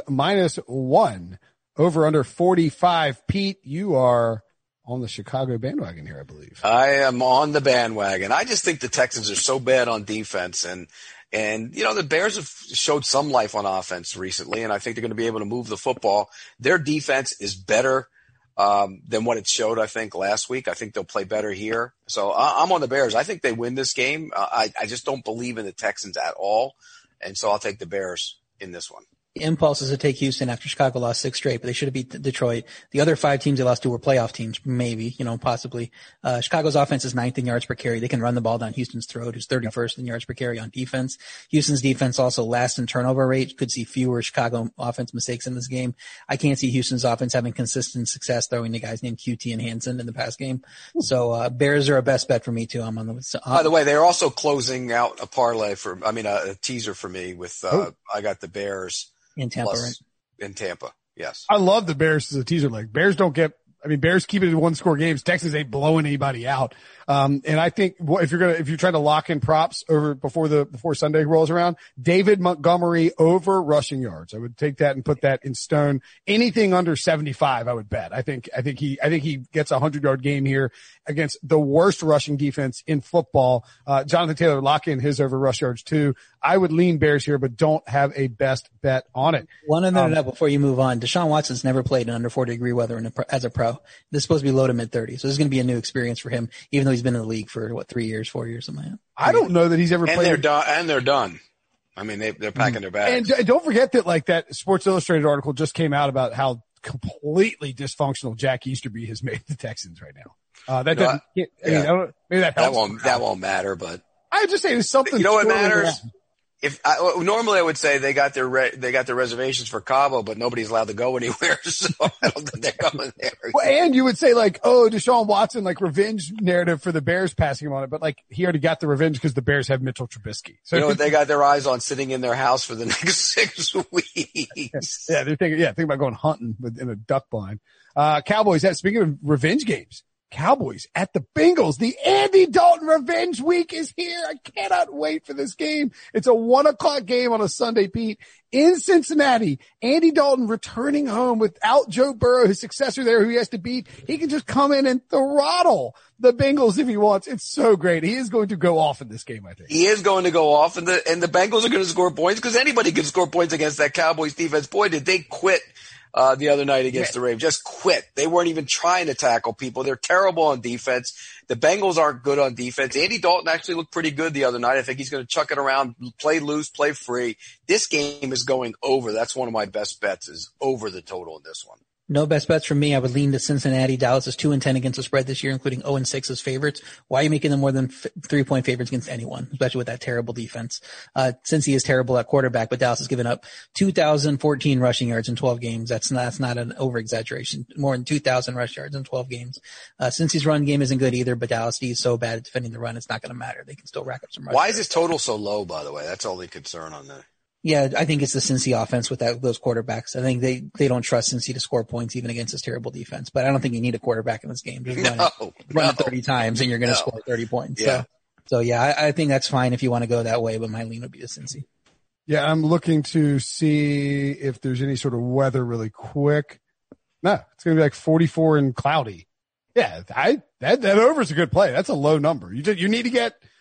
-1, over under 45. Pete, you are on the Chicago bandwagon here, I believe. I am on the bandwagon. I just think the Texans are so bad on defense, and you know, the Bears have showed some life on offense recently, and I think they're going to be able to move the football. Their defense is better than what it showed, I think, last week. I think they'll play better here. So I'm on the Bears. I think they win this game. I just don't believe in the Texans at all. And so I'll take the Bears in this one. The impulse is to take Houston after Chicago lost 6 straight, but they should have beat Detroit. The other 5 teams they lost to were playoff teams, maybe, possibly. Chicago's offense is 9th in yards per carry. They can run the ball down Houston's throat, who's 31st in yards per carry on defense. Houston's defense also last in turnover rate. Could see fewer Chicago offense mistakes in this game. I can't see Houston's offense having consistent success throwing to guys named QT and Hansen in the past game. So, Bears are a best bet for me too. I'm on the, by the way, they're also closing out a teaser for me with, I got the Bears. In Tampa, right? In Tampa, yes. I love the Bears as a teaser leg. Bears keep it in 1-score games. Texans ain't blowing anybody out. And I think if you're trying to lock in props before Sunday rolls around, David Montgomery over rushing yards. I would take that and put that in stone. Anything under 75, I would bet. I think he gets a 100-yard game here against the worst rushing defense in football. Jonathan Taylor, lock in his over rush yards too. I would lean Bears here, but don't have a best bet on it. One other note before you move on. Deshaun Watson's never played in under 40-degree weather as a pro. This is supposed to be low to mid-30s, so this is going to be a new experience for him, even though he's been in the league for 3 years, 4 years, something like that. I don't know that he's ever played. They're done. I mean, they're packing their bags. And don't forget that that Sports Illustrated article just came out about how completely dysfunctional Jack Easterby has made the Texans right now. Maybe that helps. That won't matter, but I just say there's something. You know what matters? Normally I would say they got their reservations for Cabo, but nobody's allowed to go anywhere, so I don't think they're going there. Well, and you would say Deshaun Watson, revenge narrative for the Bears passing him on it, but he already got the revenge because the Bears have Mitchell Trubisky. So you know what they got their eyes on? Sitting in their house for the next 6 weeks. Yeah, they're thinking about going hunting in a duck blind. Cowboys, speaking of revenge games, Cowboys at the Bengals. The Andy Dalton revenge week is here. I cannot wait for this game. It's a 1:00 game on a Sunday, Pete, in Cincinnati. Andy Dalton returning home without Joe Burrow, his successor there, who he has to beat. He can just come in and throttle the Bengals if he wants. It's so great. He is going to go off in this game, I think. He is going to go off, and the Bengals are going to score points because anybody can score points against that Cowboys defense. Boy, did they quit the other night against the Ravens. Just quit. They weren't even trying to tackle people. They're terrible on defense. The Bengals aren't good on defense. Andy Dalton actually looked pretty good the other night. I think he's going to chuck it around, play loose, play free. This game is going over. That's one of my best bets, is over the total in this one. No best bets from me. I would lean to Cincinnati. Dallas is 2-10 against the spread this year, including 0-6 as favorites. Why are you making them more than 3-point favorites against anyone, especially with that terrible defense? Cincy is terrible at quarterback, but Dallas has given up 2,014 rushing yards in 12 games. That's not an over-exaggeration. More than 2,000 rush yards in 12 games. Cincy's run game isn't good either, but Dallas D is so bad at defending the run, it's not going to matter. They can still rack up some rush. Why is this total so low, by the way? That's the only concern on that. Yeah, I think it's the Cincy offense with those quarterbacks. I think they don't trust Cincy to score points even against this terrible defense. But I don't think you need a quarterback in this game. Just run it 30 times and you're going to score 30 points. Yeah. So I think that's fine if you want to go that way, but my lean would be to Cincy. Yeah, I'm looking to see if there's any sort of weather really quick. No, it's going to be 44 and cloudy. Yeah, that over is a good play. That's a low number. You need to get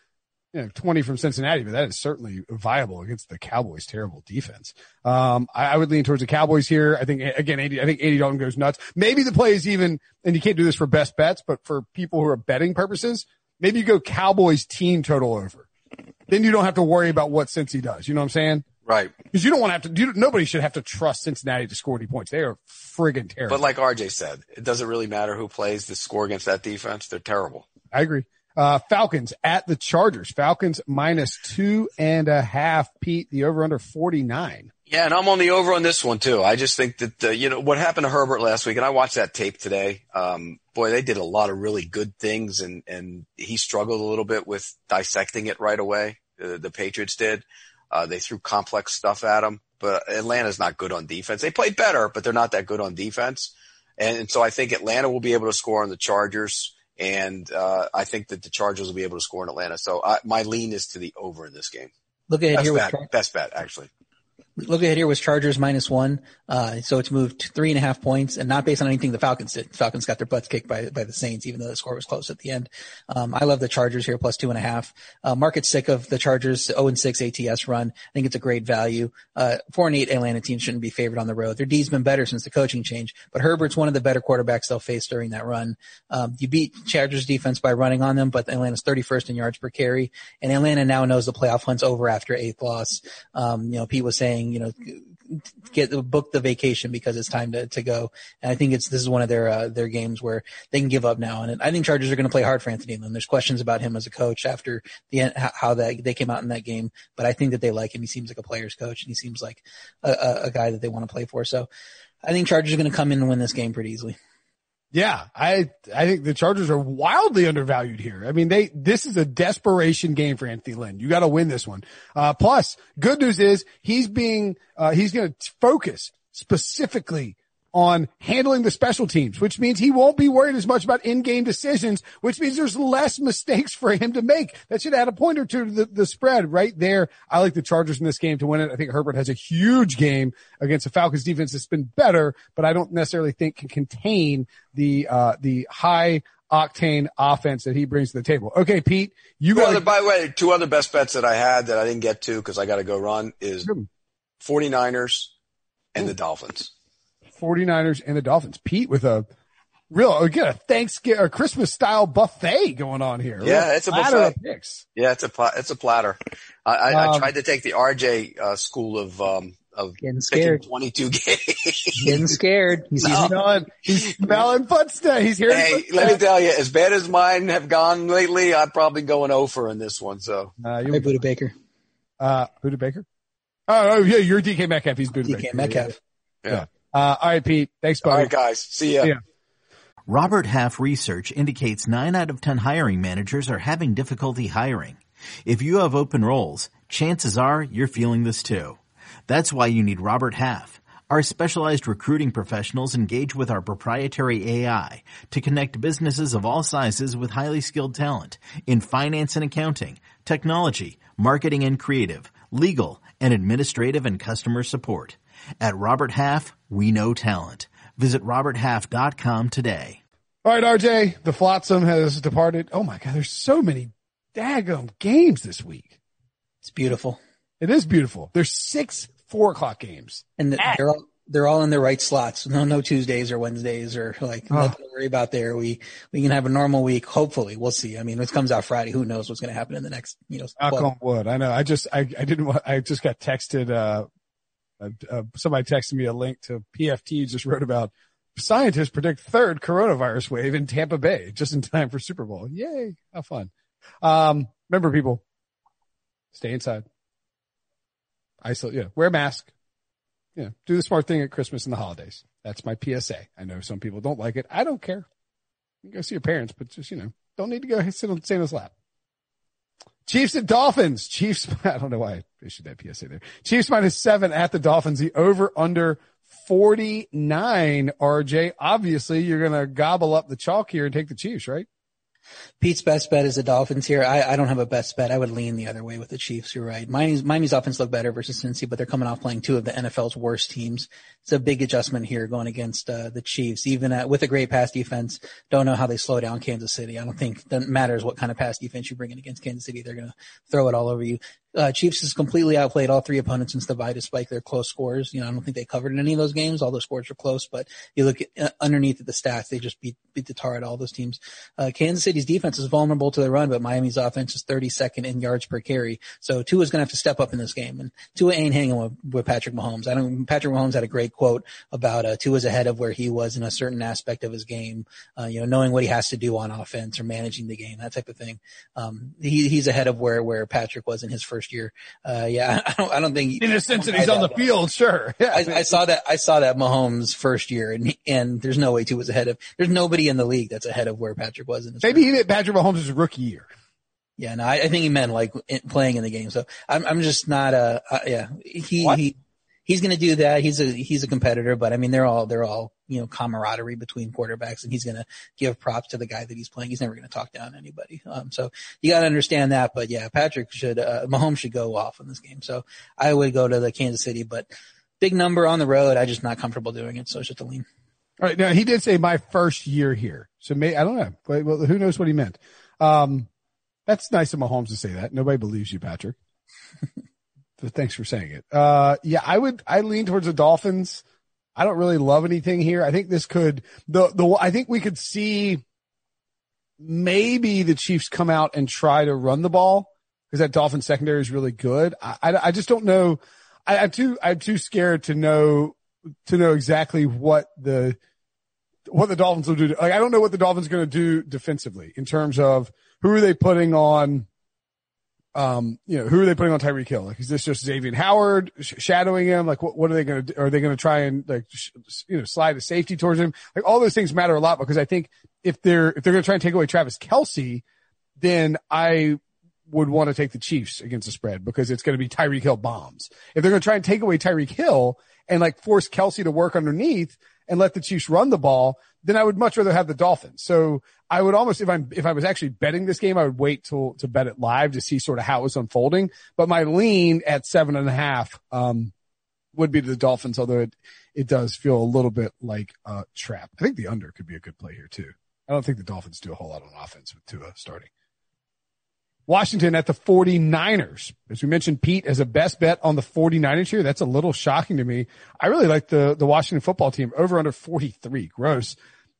20 from Cincinnati, but that is certainly viable against the Cowboys' terrible defense. I would lean towards the Cowboys here. I think, again, Andy Dalton goes nuts. Maybe the play is even, and you can't do this for best bets, but for people who are betting purposes, maybe you go Cowboys team total over. Then you don't have to worry about what Cincy does. You know what I'm saying? Right. Because you don't want to have to, nobody should have to trust Cincinnati to score any points. They are friggin' terrible. But like RJ said, it doesn't really matter who plays the score against that defense. They're terrible. I agree. Falcons at the Chargers. Falcons minus 2.5. Pete, the over under 49. Yeah, and I'm on the over on this one too. I just think that, what happened to Herbert last week, and I watched that tape today. Boy, they did a lot of really good things, and he struggled a little bit with dissecting it right away. The Patriots did. They threw complex stuff at him, but Atlanta's not good on defense. They played better, but they're not that good on defense. And so I think Atlanta will be able to score on the Chargers. And I think that the Chargers will be able to score in Atlanta. So my lean is to the over in this game. Look ahead here. Best bet, actually. Look ahead here was Chargers -1. So it's moved 3.5 points, and not based on anything the Falcons did. The Falcons got their butts kicked by the Saints, even though the score was close at the end. I love the Chargers here plus 2.5. Market's sick of the Chargers 0-6 ATS run. I think it's a great value. 4-8 Atlanta teams shouldn't be favored on the road. Their D's been better since the coaching change, but Herbert's one of the better quarterbacks they'll face during that run. You beat Chargers defense by running on them, but Atlanta's 31st in yards per carry, and Atlanta now knows the playoff hunt's over after 8th loss. Pete was saying, book the vacation because it's time to go. And I think this is one of their games where they can give up now. And I think Chargers are going to play hard for Anthony Lynn. There's questions about him as a coach after the end, how they came out in that game, but I think that they like him. He seems like a player's coach, and he seems like a guy that they want to play for. So I think Chargers are going to come in and win this game pretty easily. Yeah, I think the Chargers are wildly undervalued here. I mean, this is a desperation game for Anthony Lynn. You got to win this one. Plus, good news is he's going to focus specifically on handling the special teams, which means he won't be worried as much about in-game decisions, which means there's less mistakes for him to make. That should add a point or two to the spread right there. I like the Chargers in this game to win it. I think Herbert has a huge game against the Falcons defense that's been better, but I don't necessarily think can contain the high octane offense that he brings to the table. Okay, Pete, by the way, two other best bets that I had that I didn't get to because I got to go run is 49ers and the Dolphins. 49ers and the Dolphins. Pete with a Thanksgiving or Christmas style buffet going on here. Yeah, it's a buffet. Yeah, it's a platter. I tried to take the RJ school of getting scared. 22 games. Getting scared. He's smelling footsteps. He's hearing. Hey, let me tell you, as bad as mine have gone lately, I'm probably going over in this one. So, you're Buda Baker. Buda Baker. Oh yeah, you're DK Metcalf. He's Buda Baker. DK Metcalf. Yeah. All right, Pete. Thanks, buddy. All right, guys. See ya. Robert Half research indicates 9 out of 10 hiring managers are having difficulty hiring. If you have open roles, chances are you're feeling this too. That's why you need Robert Half. Our specialized recruiting professionals engage with our proprietary AI to connect businesses of all sizes with highly skilled talent in finance and accounting, technology, marketing and creative, legal, and administrative and customer support. At Robert Half, we know talent. Visit roberthalf.com today. All right, RJ, the Flotsam has departed. Oh my God, there's so many daggum games this week. It's beautiful. It is beautiful. There's 6 4:00 games. And they're all in the right slots. No Tuesdays or Wednesdays or nothing to worry about there. We can have a normal week. Hopefully. We'll see. I mean, it comes out Friday. Who knows what's going to happen in the next, Knock on wood. I know. I just got texted, somebody texted me a link to PFT just wrote about scientists predict 3rd coronavirus wave in Tampa Bay just in time for Super Bowl. Yay. How fun. Remember people, stay inside. Isolate, wear a mask. Do the smart thing at Christmas and the holidays. That's my PSA. I know some people don't like it. I don't care. You go see your parents, but just, don't need to go sit on Santa's lap. Chiefs and Dolphins. Chiefs, I don't know why I issued that PSA there. Chiefs -7 at the Dolphins. The over under 49, RJ. Obviously, you're going to gobble up the chalk here and take the Chiefs, right? Pete's best bet is the Dolphins here. I don't have a best bet. I would lean the other way with the Chiefs. You're right. Miami's offense looked better versus Cincy, but they're coming off playing two of the NFL's worst teams. It's a big adjustment here going against the Chiefs. Even with a great pass defense, don't know how they slow down Kansas City. I don't think it matters what kind of pass defense you bring in against Kansas City. They're going to throw it all over you. Chiefs has completely outplayed all three opponents since the bye, despite their close scores. I don't think they covered in any of those games. All those scores were close, but you look at, underneath at the stats, they just beat the tar at all those teams. Kansas City's defense is vulnerable to the run, but Miami's offense is 32nd in yards per carry. So Tua's going to have to step up in this game, and Tua ain't hanging with Patrick Mahomes. Patrick Mahomes had a great quote about Tua's ahead of where he was in a certain aspect of his game, knowing what he has to do on offense or managing the game, that type of thing. He's ahead of where Patrick was in his first year. I don't think in the sense that he's on the field. Sure. Yeah. I saw that Mahomes first year and there's no way Tua's ahead of, there's nobody in the league that's ahead of where Patrick was in his Maybe he meant Patrick Mahomes' rookie year. Yeah, no, I think he meant like playing in the game. So I'm just not he's going to do that. He's a competitor, but I mean, they're all, camaraderie between quarterbacks, and he's going to give props to the guy that he's playing. He's never going to talk down anybody. So you got to understand that, but yeah, Mahomes should go off in this game. So I would go to the Kansas City, but big number on the road. I'm just not comfortable doing it. So it's just a lean. All right. Now he did say my first year here. So I don't know, but who knows what he meant. That's nice of Mahomes to say that. Nobody believes you, Patrick. But thanks for saying it. I lean towards the Dolphins. I don't really love anything here. I think this could, I think we could see maybe the Chiefs come out and try to run the ball because that Dolphins secondary is really good. I just don't know. I'm too scared to know exactly what the Dolphins will do. Like, I don't know what the Dolphins are going to do defensively in terms of who are they putting on. Who are they putting on Tyreek Hill? Like, is this just Xavier Howard shadowing him? Like, what are they going to do? Are they going to try and slide a safety towards him? Like, all those things matter a lot because I think if they're going to try and take away Travis Kelce, then I would want to take the Chiefs against the spread because it's going to be Tyreek Hill bombs. If they're going to try and take away Tyreek Hill and like force Kelce to work underneath and let the Chiefs run the ball, then I would much rather have the Dolphins. So I would almost, if I was actually betting this game, I would wait to bet it live to see sort of how it was unfolding. But my lean at 7.5, would be to the Dolphins, although it does feel a little bit like a trap. I think the under could be a good play here too. I don't think the Dolphins do a whole lot on offense with Tua starting. Washington at the 49ers. As we mentioned, Pete as a best bet on the 49ers here. That's a little shocking to me. I really like the Washington football team over under 43. Gross.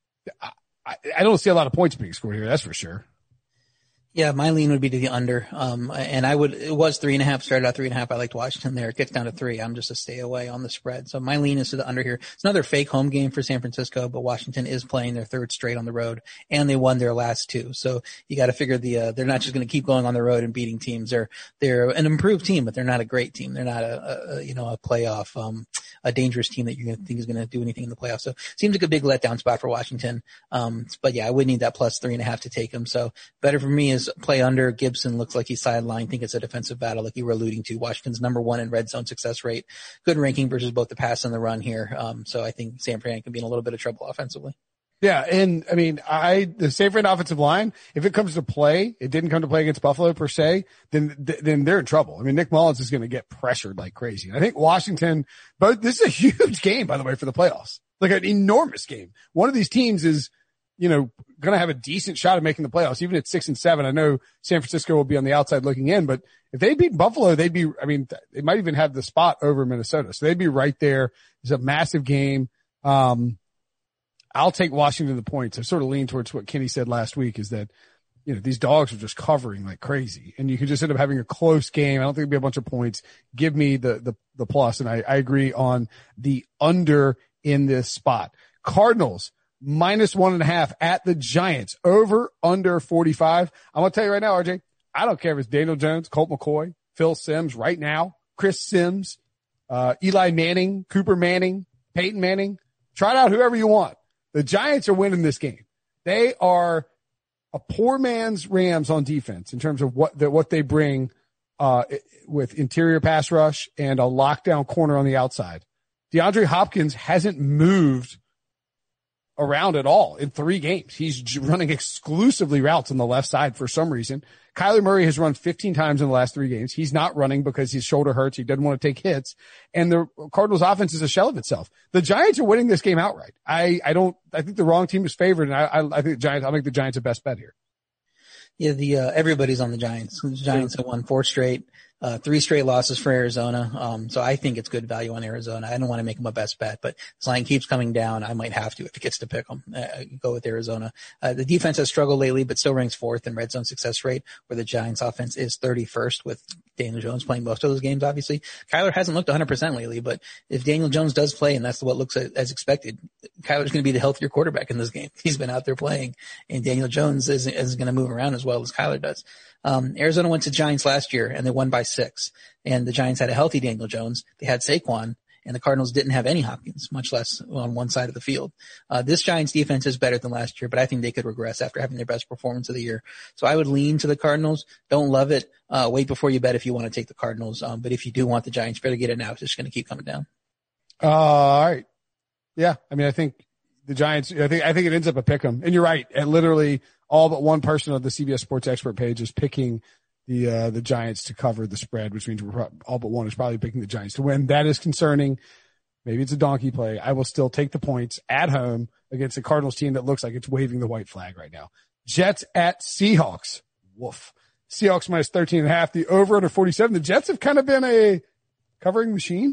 I don't see a lot of points being scored here. That's for sure. Yeah, my lean would be to the under. And it was 3.5, started out 3.5. I liked Washington there. It gets down to 3. I'm just a stay away on the spread. So my lean is to the under here. It's another fake home game for San Francisco, but Washington is playing their third straight on the road and they won their last 2. So you got to figure they're not just going to keep going on the road and beating teams. They're an improved team, but they're not a great team. They're not a playoff, a dangerous team that you're going to think is going to do anything in the playoffs. So seems like a big letdown spot for Washington. But yeah, I would need that plus 3.5 to take them. So better for me is play under. Gibson looks like he's sidelined. Think it's a defensive battle like you were alluding to. Washington's number 1 in red zone success rate. Good ranking versus both the pass and the run here. So I think San Fran can be in a little bit of trouble offensively. Yeah. And I mean, the San Fran offensive line, if it comes to play, it didn't come to play against Buffalo per se, then they're in trouble. I mean, Nick Mullins is going to get pressured like crazy. And I think Washington, but this is a huge game, by the way, for the playoffs, like an enormous game. One of these teams is, going to have a decent shot at making the playoffs, even at 6-7. I know San Francisco will be on the outside looking in, but if they beat Buffalo, they might even have the spot over Minnesota. So they'd be right there. It's a massive game. I'll take Washington the points. I sort of lean towards what Kenny said last week is that, these dogs are just covering like crazy and you could just end up having a close game. I don't think it'll be a bunch of points. Give me the plus. And I agree on the under in this spot. Cardinals -1.5 at the Giants, over under 45. I'm going to tell you right now, RJ, I don't care if it's Daniel Jones, Colt McCoy, Phil Simms right now, Chris Sims, Eli Manning, Cooper Manning, Peyton Manning. Try it out whoever you want. The Giants are winning this game. They are a poor man's Rams on defense in terms of what they bring with interior pass rush and a lockdown corner on the outside. DeAndre Hopkins hasn't moved around at all in 3 games. He's running exclusively routes on the left side for some reason. Kyler Murray has run 15 times in the last 3 games. He's not running because his shoulder hurts. He doesn't want to take hits. And the Cardinals offense is a shell of itself. The Giants are winning this game outright. I think the wrong team is favored. And I think I'll make the Giants a best bet here. Yeah, everybody's on the Giants. The Giants have won 4 straight. 3 straight losses for Arizona. So I think it's good value on Arizona. I don't want to make them a best bet, but this line keeps coming down. I might have to if it gets to pick them. Go with Arizona. The defense has struggled lately, but still ranks 4th in red zone success rate, where the Giants offense is 31st with Daniel Jones playing most of those games, obviously. Kyler hasn't looked 100% lately, but if Daniel Jones does play, and that's what looks as expected, Kyler's going to be the healthier quarterback in this game. He's been out there playing, and Daniel Jones isn't going to move around as well as Kyler does. Arizona went to Giants last year and they won by 6, and the Giants had a healthy Daniel Jones. They had Saquon, and the Cardinals didn't have any Hopkins, much less on one side of the field. This Giants defense is better than last year, but I think they could regress after having their best performance of the year. So I would lean to the Cardinals. Don't love it. Wait before you bet if you want to take the Cardinals. But if you do want the Giants, better get it now. It's just going to keep coming down. All right. Yeah. I mean, I think the Giants, I think it ends up a pick 'em. And you're right. And literally all but one person on the CBS Sports Expert page is picking the Giants to cover the spread, which means all but one is probably picking the Giants to win. That is concerning. Maybe it's a donkey play. I will still take the points at home against the Cardinals team that looks like it's waving the white flag right now. Jets at Seahawks. Woof. Seahawks minus 13.5. The over under 47. The Jets have kind of been a covering machine.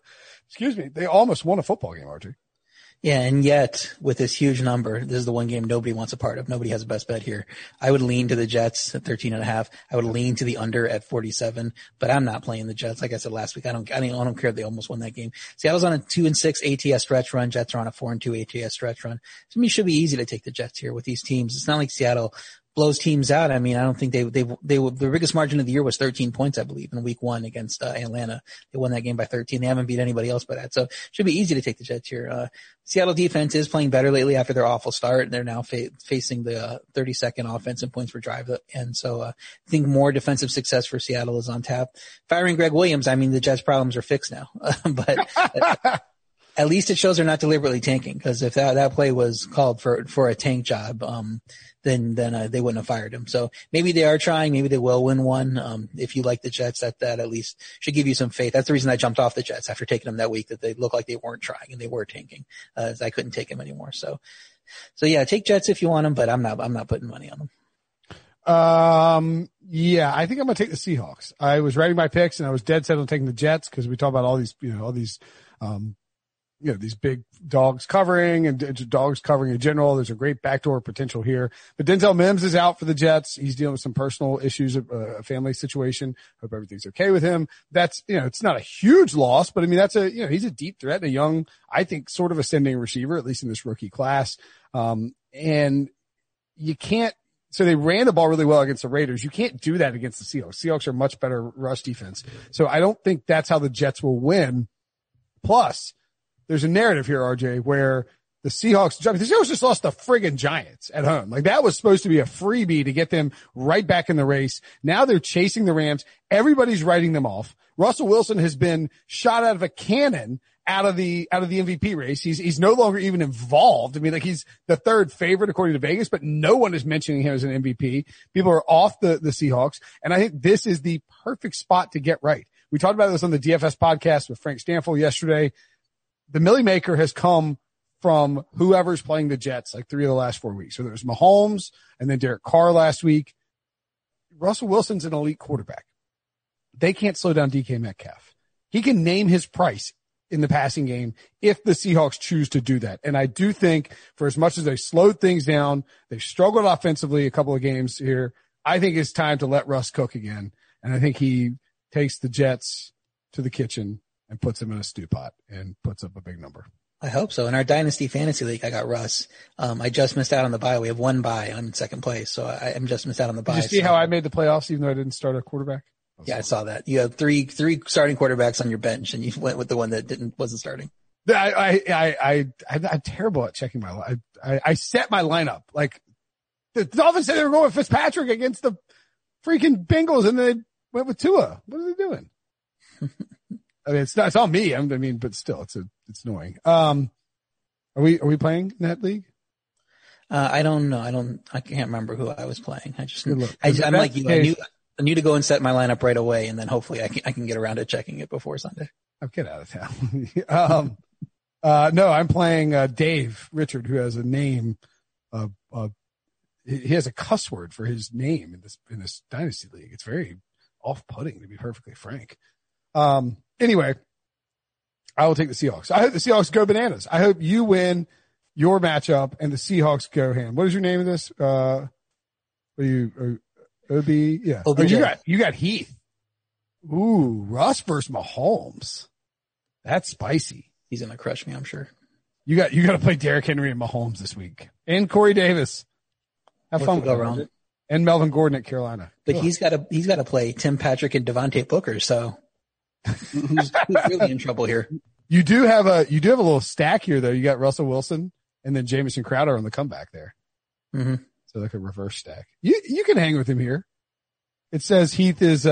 They almost won a football game, RJ. Yeah, and yet with this huge number, this is the one game nobody wants a part of. Nobody has a best bet here. I would lean to the Jets at 13.5. I would lean to the under at 47, but I'm not playing the Jets. Like I said last week, I don't care if they almost won that game. Seattle's on a 2-6 ATS stretch run. Jets are on a 4-2 ATS stretch run. To me, it should be easy to take the Jets here with these teams. It's not like Seattle blows teams out. I mean, I don't think they their biggest margin of the year was 13 points, I believe, in week 1 against Atlanta. They won that game by 13. They haven't beat anybody else by that. So it should be easy to take the Jets here. Seattle defense is playing better lately after their awful start. They're now facing the 32nd offense in points per drive. And so, I think more defensive success for Seattle is on tap. Firing Greg Williams, I mean, the Jets problems are fixed now, but at least it shows they're not deliberately tanking, because if that play was called for a tank job, then they wouldn't have fired him. So maybe they are trying. Maybe they will win one. If you like the Jets, that at least should give you some faith. That's the reason I jumped off the Jets after taking them that week, that they looked like they weren't trying and they were tanking. I couldn't take them anymore. So yeah, take Jets if you want them, but I'm not putting money on them. Yeah, I think I'm going to take the Seahawks. I was writing my picks and I was dead set on taking the Jets because we talk about all these big dogs covering and dogs covering in general. There's a great backdoor potential here, but Denzel Mims is out for the Jets. He's dealing with some personal issues, a family situation. Hope everything's okay with him. That's, it's not a huge loss, but I mean, he's a deep threat and a young, I think, sort of ascending receiver, at least in this rookie class. And you can't, so they ran the ball really well against the Raiders. You can't do that against the Seahawks. Seahawks are much better rush defense. So I don't think that's how the Jets will win. Plus, there's a narrative here, RJ, where the Seahawks just lost the friggin' Giants at home. Like, that was supposed to be a freebie to get them right back in the race. Now they're chasing the Rams. Everybody's writing them off. Russell Wilson has been shot out of a cannon out of the MVP race. He's no longer even involved. I mean, like, he's the third favorite according to Vegas, but no one is mentioning him as an MVP. People are off the Seahawks. And I think this is the perfect spot to get right. We talked about this on the DFS podcast with Frank Stanfield yesterday. The Millie Maker has come from whoever's playing the Jets, like 3 of the last 4 weeks. So there's Mahomes and then Derek Carr last week. Russell Wilson's an elite quarterback. They can't slow down DK Metcalf. He can name his price in the passing game if the Seahawks choose to do that. And I do think, for as much as they slowed things down, they've struggled offensively a couple of games here, I think it's time to let Russ cook again. And I think he takes the Jets to the kitchen and puts them in a stew pot and puts up a big number. I hope so. In our Dynasty Fantasy League, I got Russ. I just missed out on the bye. We have 1 bye. I'm in second place, so I'm just missed out on the bye. Did you see how I made the playoffs even though I didn't start a quarterback? Yeah, I saw that. You have three starting quarterbacks on your bench, and you went with the one that wasn't starting. I'm terrible at checking my line. I set my lineup. Like, the Dolphins said they were going with Fitzpatrick against the freaking Bengals, and they went with Tua. What are they doing? I mean, it's on me. But still, it's annoying. Are we playing in that league? I don't know. I can't remember who I was playing. I'm like you. I knew to go and set my lineup right away, and then hopefully I can get around to checking it before Sunday. I'll get out of town. No, I'm playing Dave Richard, who has a name. He has a cuss word for his name in this dynasty league. It's very off-putting, to be perfectly frank. Anyway, I will take the Seahawks. I hope the Seahawks go bananas. I hope you win your matchup and the Seahawks go ham. What is your name of this? OB? Yeah. OBJ. You got Heath. Ooh, Russ versus Mahomes. That's spicy. He's going to crush me, I'm sure. You got to play Derrick Henry and Mahomes this week. And Corey Davis. Have fun with that. And Melvin Gordon at Carolina. But he's got to play Tim Patrick and Devontae Booker, so who's really in trouble here? You do have a little stack here though. You got Russell Wilson and then Jamison Crowder on the comeback there. Mm-hmm. So like a reverse stack. You can hang with him here. It says Heath is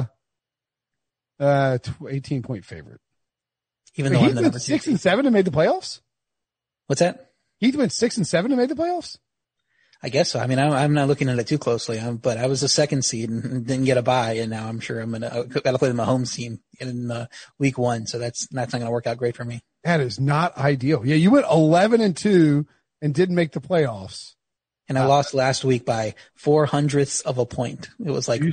18-point favorite. Even though Heath went 6 and 7 and made the playoffs? What's that? Heath went 6 and 7 and made the playoffs? I guess so. I mean, I'm not looking at it too closely, but I was a second seed and didn't get a bye, and now I'm sure got to play my home team in week 1, so that's not going to work out great for me. That is not ideal. Yeah, you went 11-2 and didn't make the playoffs. And I lost last week by 0.04 of a point. It was like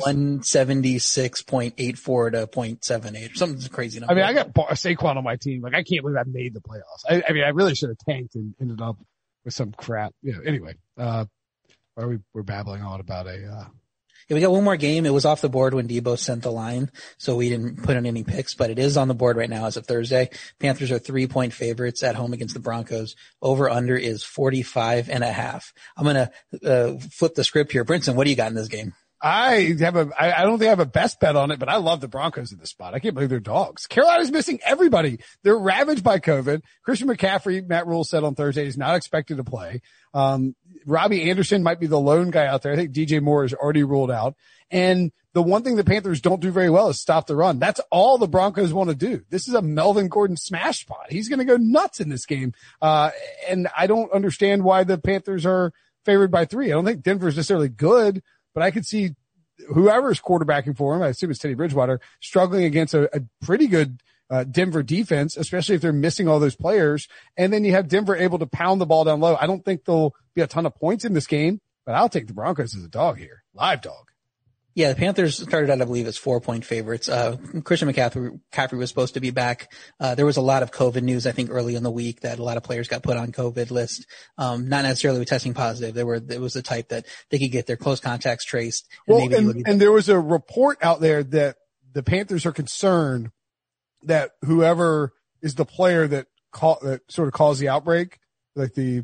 176.84 to 0.78 or something crazy number. I mean, I got Saquon on my team. Like, I can't believe I made the playoffs. I mean, I really should have tanked and ended up with some crap. Yeah. Anyway, we're babbling on about Yeah, we got one more game. It was off the board when Debo sent the line, so we didn't put in any picks, but it is on the board right now as of Thursday. Panthers are 3-point favorites at home against the Broncos. Over under is 45.5. I'm going to flip the script here. Brinson, what do you got in this game? I don't think I have a best bet on it, but I love the Broncos in this spot. I can't believe they're dogs. Carolina's missing everybody. They're ravaged by COVID. Christian McCaffrey, Matt Rule said on Thursday, is not expected to play. Robbie Anderson might be the lone guy out there. I think DJ Moore is already ruled out. And the one thing the Panthers don't do very well is stop the run. That's all the Broncos want to do. This is a Melvin Gordon smash spot. He's going to go nuts in this game. And I don't understand why the Panthers are favored by 3. I don't think Denver's necessarily good, but I could see whoever's quarterbacking for him, I assume it's Teddy Bridgewater, struggling against a pretty good Denver defense, especially if they're missing all those players. And then you have Denver able to pound the ball down low. I don't think there'll be a ton of points in this game, but I'll take the Broncos as a dog here. Live dog. Yeah, the Panthers started out, I believe, as 4-point favorites. Christian McCaffrey was supposed to be back. There was a lot of COVID news, I think, early in the week that a lot of players got put on COVID list. Not necessarily with testing positive. It was the type that they could get their close contacts traced. And there was a report out there that the Panthers are concerned that whoever is the player that sort of caused the outbreak, like the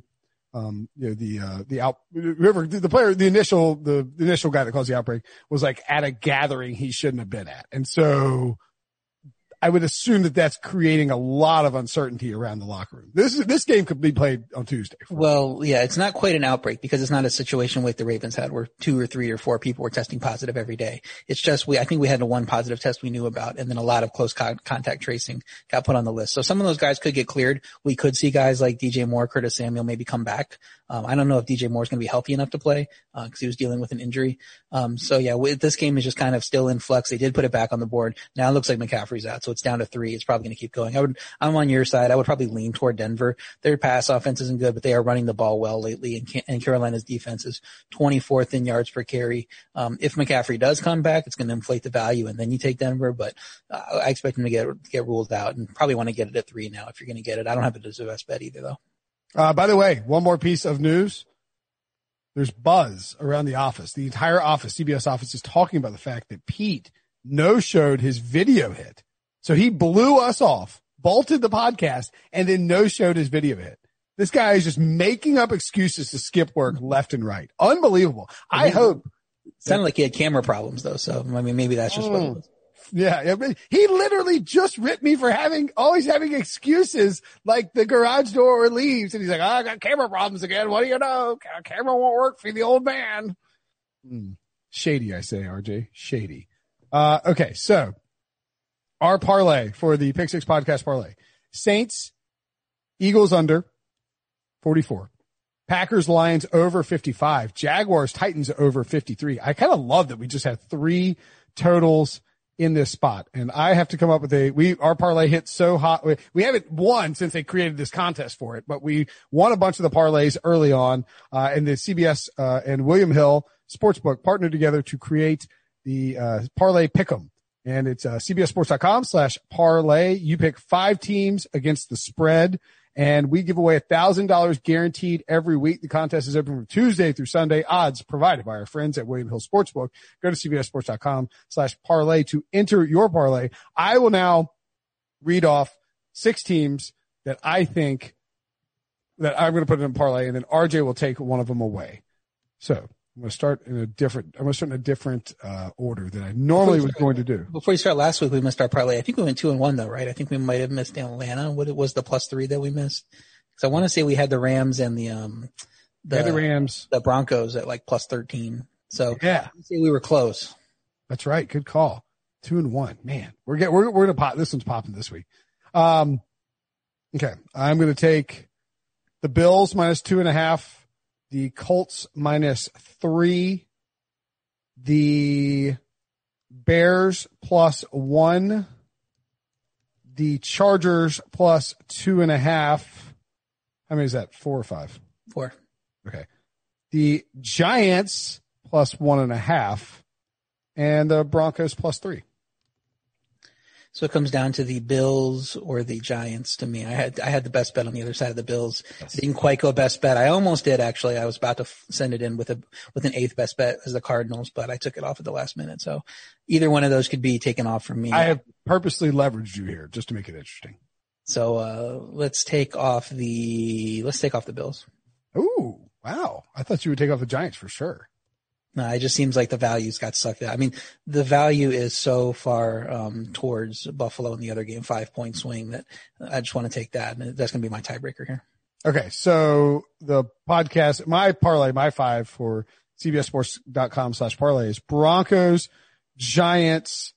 initial guy that caused the outbreak was like at a gathering he shouldn't have been at. And so I would assume that that's creating a lot of uncertainty around the locker room. This game could be played on Tuesday. Well, yeah, it's not quite an outbreak because it's not a situation like the Ravens had where 2 or 3 or 4 people were testing positive every day. It's just I think we had one positive test we knew about, and then a lot of close contact tracing got put on the list. So some of those guys could get cleared. We could see guys like DJ Moore, Curtis Samuel maybe come back. I don't know if DJ Moore is going to be healthy enough to play because he was dealing with an injury. So yeah, this game is just kind of still in flux. They did put it back on the board. Now it looks like McCaffrey's out, so it's down to 3. It's probably going to keep going. I'm on your side. I would probably lean toward Denver. Their pass offense isn't good, but they are running the ball well lately, and Carolina's defense is 24th in yards per carry. If McCaffrey does come back, it's going to inflate the value, and then you take Denver, but I expect him to get ruled out and probably want to get it at 3 now if you're going to get it. I don't have it as a best bet either, though. By the way, one more piece of news. There's buzz around the office. The entire office, CBS office, is talking about the fact that Pete no-showed his video hit. So he blew us off, bolted the podcast, and then no-showed his video hit. This guy is just making up excuses to skip work left and right. Unbelievable. I hope. Sounded like he had camera problems, though. So, I mean, maybe that's just what it was. Yeah, he literally just ripped me for always having excuses like the garage door leaves. And he's like, I got camera problems again. What do you know? Camera won't work for the old man. Shady, I say, RJ. Shady. Okay, so our parlay for the Pick 6 podcast parlay. Saints, Eagles under 44. Packers, Lions over 55. Jaguars, Titans over 53. I kind of love that we just had 3 totals in this spot. And I have to come up with our parlay hit so hot. We haven't won since they created this contest for it, but we won a bunch of the parlays early on. And the CBS, and William Hill Sportsbook partnered together to create the, parlay pick'em. And it's, cbssports.com/parlay. You pick 5 teams against the spread, and we give away $1,000 guaranteed every week. The contest is open from Tuesday through Sunday. Odds provided by our friends at William Hill Sportsbook. Go to cbssports.com/parlay to enter your parlay. I will now read off 6 teams that I think that I'm going to put in a parlay, and then RJ will take one of them away. So I'm going to start in a different order than I normally was going to do. Before you start, last week we missed our parlay. I think we went 2-1 though, right? I think we might have missed Atlanta. What was the +3 that we missed? Because I want to say we had the Rams and the Rams, the Broncos at like +13. So yeah, I'd say we were close. That's right. Good call. 2-1. Man, we're going to pop. This one's popping this week. Okay. I'm going to take the Bills -2.5. The Colts -3, the Bears +1, the Chargers +2.5. How many is that? 4 or 5? 4. Okay. The Giants +1.5, and the Broncos +3. So it comes down to the Bills or the Giants to me. I had the best bet on the other side of the Bills. Yes. I didn't quite go best bet. I almost did actually. I was about to send it in with an 8th best bet as the Cardinals, but I took it off at the last minute. So either one of those could be taken off from me. I have purposely leveraged you here just to make it interesting. So let's take off the Bills. Ooh, wow. I thought you would take off the Giants for sure. No, it just seems like the values got sucked out. I mean, the value is so far towards Buffalo in the other game, 5-point swing, that I just want to take that, and that's going to be my tiebreaker here. Okay, so the podcast, my parlay, my 5 for cbssports.com/parlay is Broncos, Giants,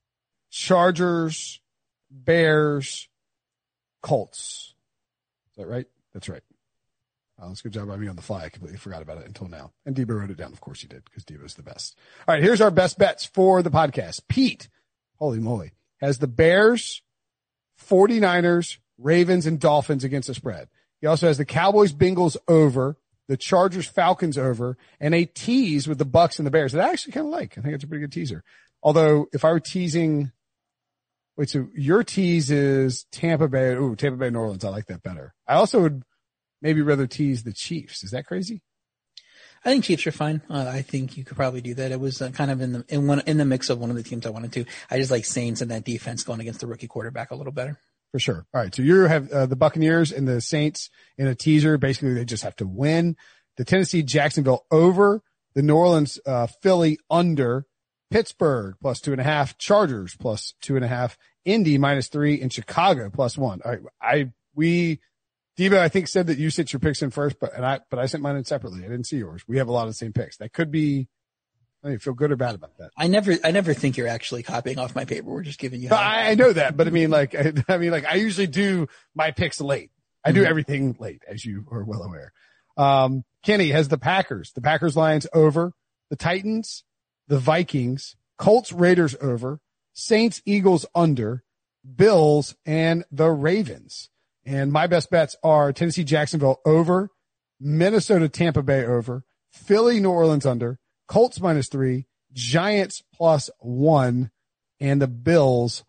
Chargers, Bears, Colts. Is that right? That's right. That's a good job by me on the fly. I completely forgot about it until now. And Debo wrote it down. Of course he did, because Debo's the best. All right, here's our best bets for the podcast. Pete, holy moly, has the Bears, 49ers, Ravens, and Dolphins against the spread. He also has the Cowboys, Bengals over, the Chargers, Falcons over, and a tease with the Bucks and the Bears that I actually kind of like. I think it's a pretty good teaser. Although, if I were teasing, so your tease is Tampa Bay, New Orleans. I like that better. I also would maybe rather tease the Chiefs. Is that crazy? I think Chiefs are fine. I think you could probably do that. It was kind of in the mix of one of the teams I wanted to. I just like Saints and that defense going against the rookie quarterback a little better. For sure. All right. So you have the Buccaneers and the Saints in a teaser. Basically, they just have to win. The Tennessee, Jacksonville over. The New Orleans, Philly under. Pittsburgh +2.5. Chargers +2.5. Indy -3, and Chicago +1. All right. Debo, I think, said that you sent your picks in first, but I sent mine in separately. I didn't see yours. We have a lot of the same picks. That could be, I feel good or bad about that. I never think you're actually copying off my paper. We're just giving you. I know that, but I mean, I usually do my picks late. I do everything late, as you are well aware. Kenny has the Packers, Lions over, the Titans, the Vikings, Colts, Raiders over, Saints, Eagles under, Bills, and the Ravens. And my best bets are Tennessee, Jacksonville over, Minnesota, Tampa Bay over, Philly, New Orleans under, Colts -3, Giants +1, and the Bills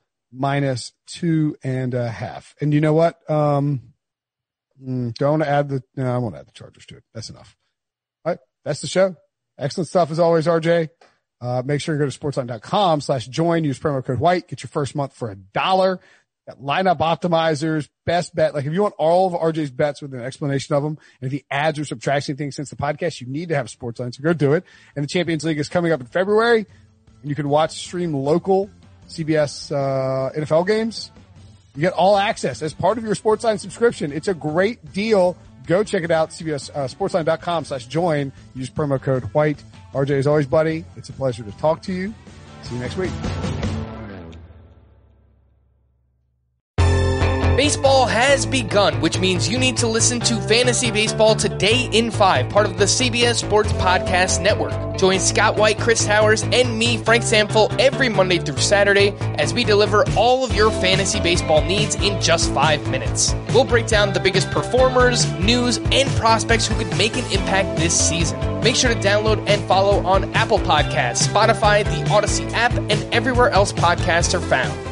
-2.5. And you know what? Do I want to add I won't add the Chargers to it. That's enough. All right. That's the show. Excellent stuff as always, RJ. Make sure you go to sportsline.com/join, use promo code WHITE, get your first month for $1. Got lineup optimizers, best bet. Like if you want all of RJ's bets with an explanation of them, and if he adds or subtracts anything since the podcast, you need to have Sportsline. So go do it. And the Champions League is coming up in February. And you can stream local CBS NFL games. You get all access as part of your Sportsline subscription. It's a great deal. Go check it out. CBS sportsline.com/join. Use promo code WHITE. RJ, as always, buddy, it's a pleasure to talk to you. See you next week. Baseball has begun, which means you need to listen to Fantasy Baseball Today in 5, part of the CBS Sports Podcast Network. Join Scott White, Chris Towers, and me, Frank Samfel, every Monday through Saturday as we deliver all of your fantasy baseball needs in just 5 minutes. We'll break down the biggest performers, news, and prospects who could make an impact this season. Make sure to download and follow on Apple Podcasts, Spotify, the Odyssey app, and everywhere else podcasts are found.